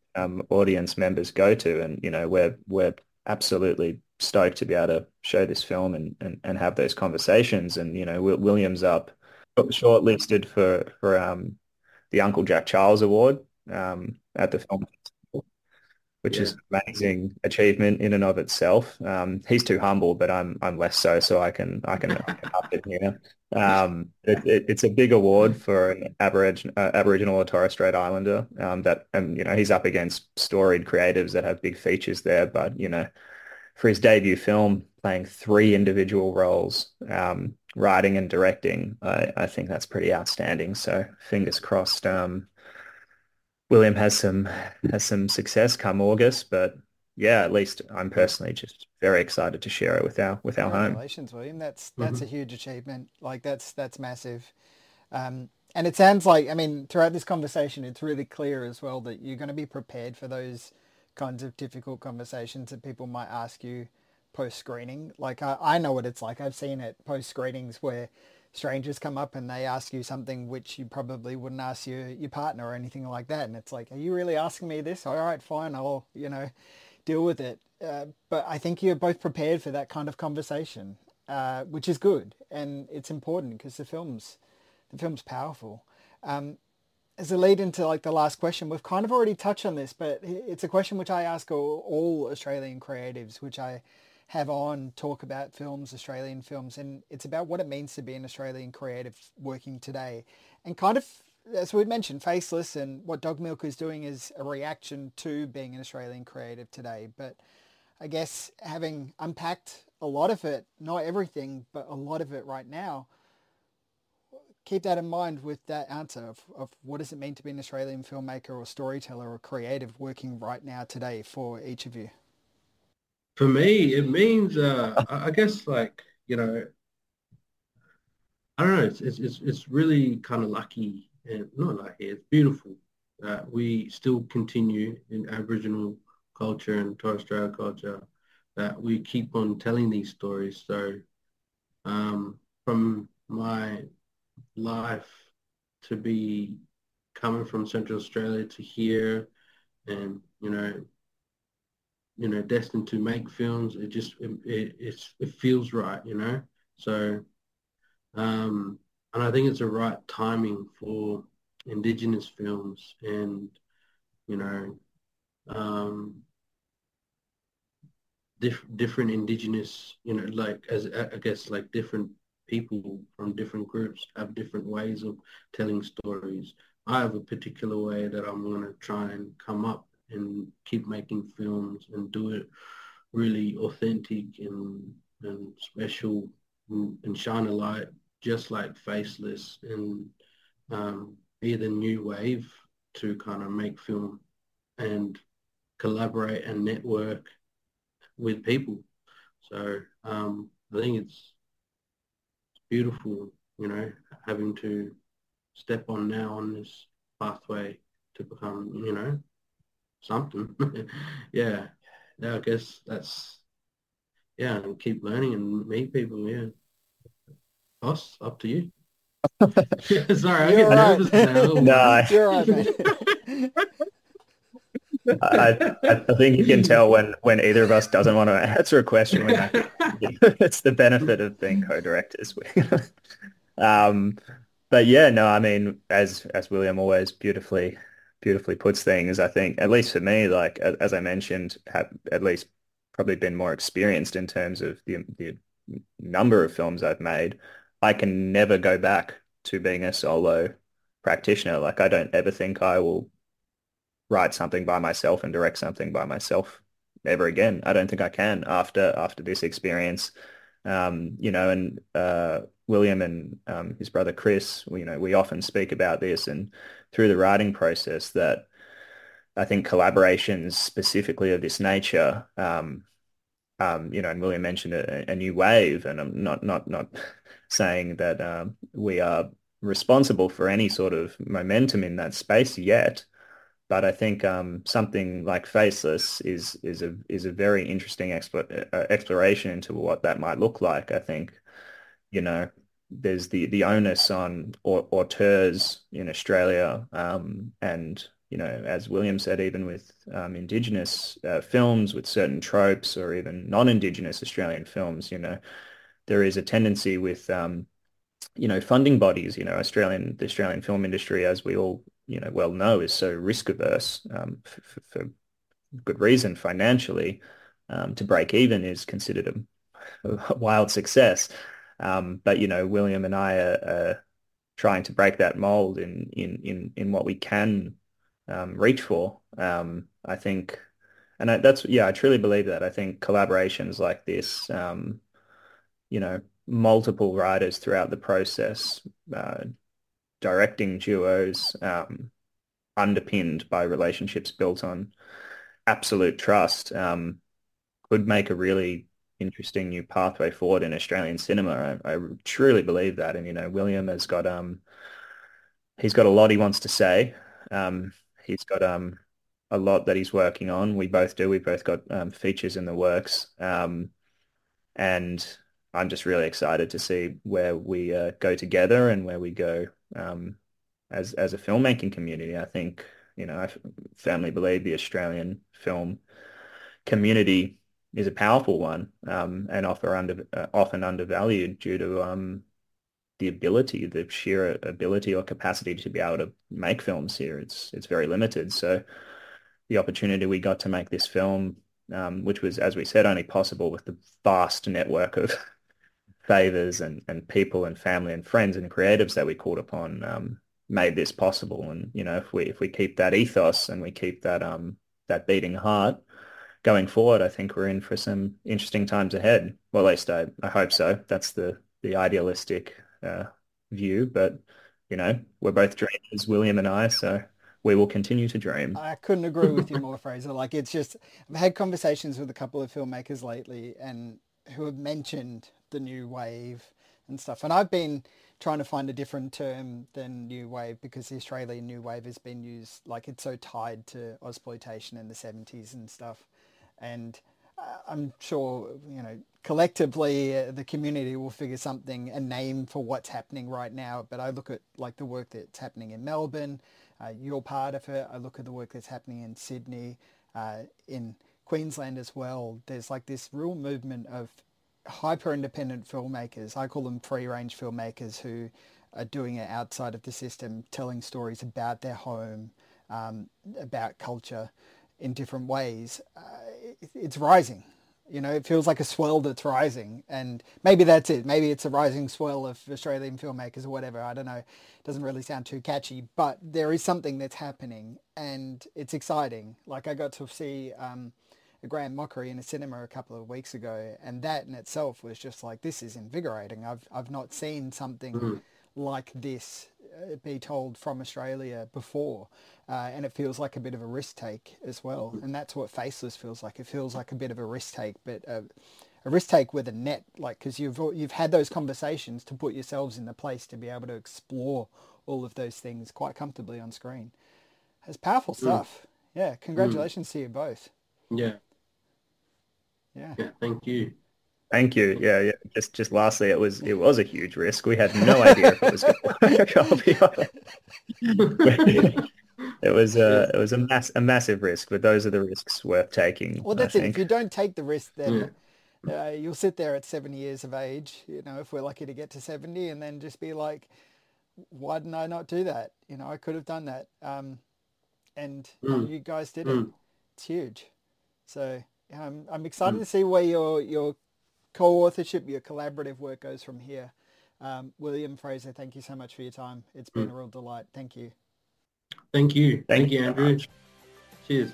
um, audience members go to, and you know we're we're absolutely stoked to be able to show this film and and, and have those conversations. And you know, William's up shortlisted for for um the Uncle Jack Charles Award um at the film festival, which is Yeah. an amazing achievement in and of itself. Um, he's too humble, but I'm I'm less so, so I can I can, I can up it here. Um, it, it, it's a big award for an Aboriginal uh, Aboriginal or Torres Strait Islander. Um, that and you know he's up against storied creatives that have big features there, but you know for his debut film, playing three individual roles, um, writing and directing, I, I think that's pretty outstanding. So fingers crossed. Um, William has some has some success come August, but yeah, at least I'm personally just very excited to share it with our with our home. Congratulations, William. That's that's a Hmm. huge achievement. Like that's that's massive. Um, and it sounds like, I mean, throughout this conversation, it's really clear as well that you're going to be prepared for those kinds of difficult conversations that people might ask you post-screening. Like I, I know what it's like. I've seen it post-screenings where strangers come up and they ask you something which you probably wouldn't ask your, your partner or anything like that. And it's like, are you really asking me this? All right, fine. I'll, you know, deal with it. Uh, but I think you're both prepared for that kind of conversation, uh, which is good. And it's important because the film's the film's powerful. Um, as a lead into like the last question, we've kind of already touched on this, but it's a question which I ask all, all Australian creatives, which I have on talk about films, Australian films, and it's about what it means to be an Australian creative working today. And kind of, as we mentioned, Faceless and what Dog Milk is doing is a reaction to being an Australian creative today. But I guess having unpacked a lot of it, not everything, but a lot of it right now, keep that in mind with that answer of, of what does it mean to be an Australian filmmaker or storyteller or creative working right now today for each of you? For me, it means, uh, I I guess, like, you know, I don't know, it's it's it's, it's really kind of lucky and not lucky, it's beautiful that we still continue in Aboriginal culture and Torres Strait culture, that we keep on telling these stories. So um, from my life to be coming from Central Australia to here and, you know, you know, destined to make films, it just, it, it, it's, it feels right, you know? So, um, and I think it's a right timing for Indigenous films and, you know, um, diff different Indigenous, you know, like as I guess like different people from different groups have different ways of telling stories. I have a particular way that I'm going to try and come up and keep making films and do it really authentic and and special and, and shine a light just like Faceless and um, be the new wave to kind of make film and collaborate and network with people. So um, I think it's beautiful, you know, having to step on now on this pathway to become, you know, something. Yeah. Yeah, I guess that's, yeah, and keep learning and meet people. Yeah. Boss, up to you. Sorry, I You're get right. nervous now. No, You're right, man. I, I I think you can tell when when either of us doesn't want to answer a question. When I, it's the benefit of being co-directors. Um, but yeah, no, I mean, as as William always beautifully beautifully puts things, I think at least for me, like as, as I mentioned, have at least probably been more experienced in terms of the the number of films I've made. I can never go back to being a solo practitioner. Like I don't ever think I will write something by myself and direct something by myself ever again. I don't think I can after after this experience. Um, you know, and uh, William and um, his brother Chris, we, you know, we often speak about this and through the writing process that I think collaborations specifically of this nature, um, um, you know, and William mentioned a, a new wave, and I'm not not not saying that um, we are responsible for any sort of momentum in that space yet. But I think um, something like Faceless is is a is a very interesting explore, uh, exploration into what that might look like. I think, you know, there's the the onus on au- auteurs in Australia, um, and you know, as William said, even with um, Indigenous uh, films, with certain tropes, or even non-Indigenous Australian films, you know, there is a tendency with, um, you know, funding bodies, you know, Australian, the Australian film industry, as we all, you know, well know, is so risk averse um, for, for good reason financially. Um, to break even is considered a, a wild success. Um, but, you know, William and I are, are trying to break that mold in in in in what we can um, reach for. Um, I think, and I, that's yeah, I truly believe that. I think collaborations like this, um, you know, multiple writers throughout the process, uh, directing duos, um, underpinned by relationships built on absolute trust, um, could make a really interesting new pathway forward in Australian cinema. I, I truly believe that. And, you know, William has got um he's got a lot he wants to say. Um, he's got um a lot that he's working on. We both do. We've both got um, features in the works. Um, and I'm just really excited to see where we uh, go together and where we go um, as as a filmmaking community. I think, you know, I firmly believe the Australian film community is a powerful one, um, and often under uh, often undervalued due to um, the ability, the sheer ability or capacity to be able to make films here. It's it's very limited. So the opportunity we got to make this film, um, which was, as we said, only possible with the vast network of favors and, and people and family and friends and creatives that we called upon, um, made this possible. And, you know, if we if we keep that ethos and we keep that um that beating heart going forward, I think we're in for some interesting times ahead. Well, at least I, I hope so. That's the the idealistic uh, view, but you know, we're both dreamers, William and I, so we will continue to dream. I couldn't agree with you more, Fraser. Like, it's just, I've had conversations with a couple of filmmakers lately and who have mentioned the new wave and stuff. And I've been trying to find a different term than new wave because the Australian new wave has been used, like, it's so tied to exploitation in the seventies and stuff. And uh, I'm sure, you know, collectively uh, the community will figure something, a name for what's happening right now. But I look at like the work that's happening in Melbourne, uh, you're part of it. I look at the work that's happening in Sydney, uh, in Queensland as well. There's like this real movement of hyper independent filmmakers. I call them free range filmmakers who are doing it outside of the system, telling stories about their home, um, about culture in different ways. Uh, it, it's rising. You know, it feels like a swell that's rising, and maybe that's it. Maybe it's a rising swell of Australian filmmakers or whatever. I don't know. It doesn't really sound too catchy, but there is something that's happening, and it's exciting. Like, I got to see um, a Grand Mockery in a cinema a couple of weeks ago, and that in itself was just like, this is invigorating. I've I've not seen something Mm-hmm. like this uh, be told from Australia before, uh, and it feels like a bit of a risk take as well. And that's what Faceless feels like. It feels like a bit of a risk take, but a, a risk take with a net, like, because you've you've had those conversations to put yourselves in the place to be able to explore all of those things quite comfortably on screen. It's powerful stuff. Yeah, congratulations mm. to you both. Yeah. Yeah. Yeah, thank you. Thank you. Yeah, yeah. Just, just lastly, it was, it was a huge risk. We had no idea if it was going to work. I'll be honest. It was, uh, it was a mass, a massive risk, but those are the risks worth taking. Well, that's I it. think. If you don't take the risk, then yeah. uh, you'll sit there at seventy years of age. You know, if we're lucky to get to seventy, and then just be like, "Why didn't I not do that? You know, I could have done that." Um, and Mm. you guys did mm. it. It's huge. So um, I'm excited mm. to see where your your co-authorship, your collaborative work goes from here. Um, William, Fraser, thank you so much for your time. It's been mm. a real delight. Thank you. Thank you. Thank, Thank you, you Andrew. much. Cheers.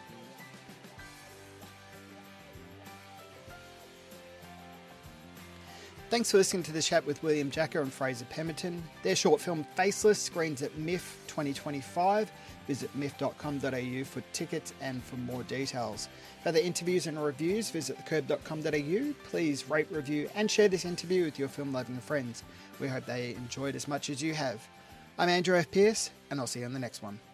Thanks for listening to the chat with William Jacker and Fraser Pemberton. Their short film Faceless screens at M I F twenty twenty-five. Visit m i f dot com dot a u for tickets and for more details. For other interviews and reviews, visit the curb dot com dot a u. Please rate, review and share this interview with your film-loving friends. We hope they enjoyed as much as you have. I'm Andrew F. Pearce, and I'll see you on the next one.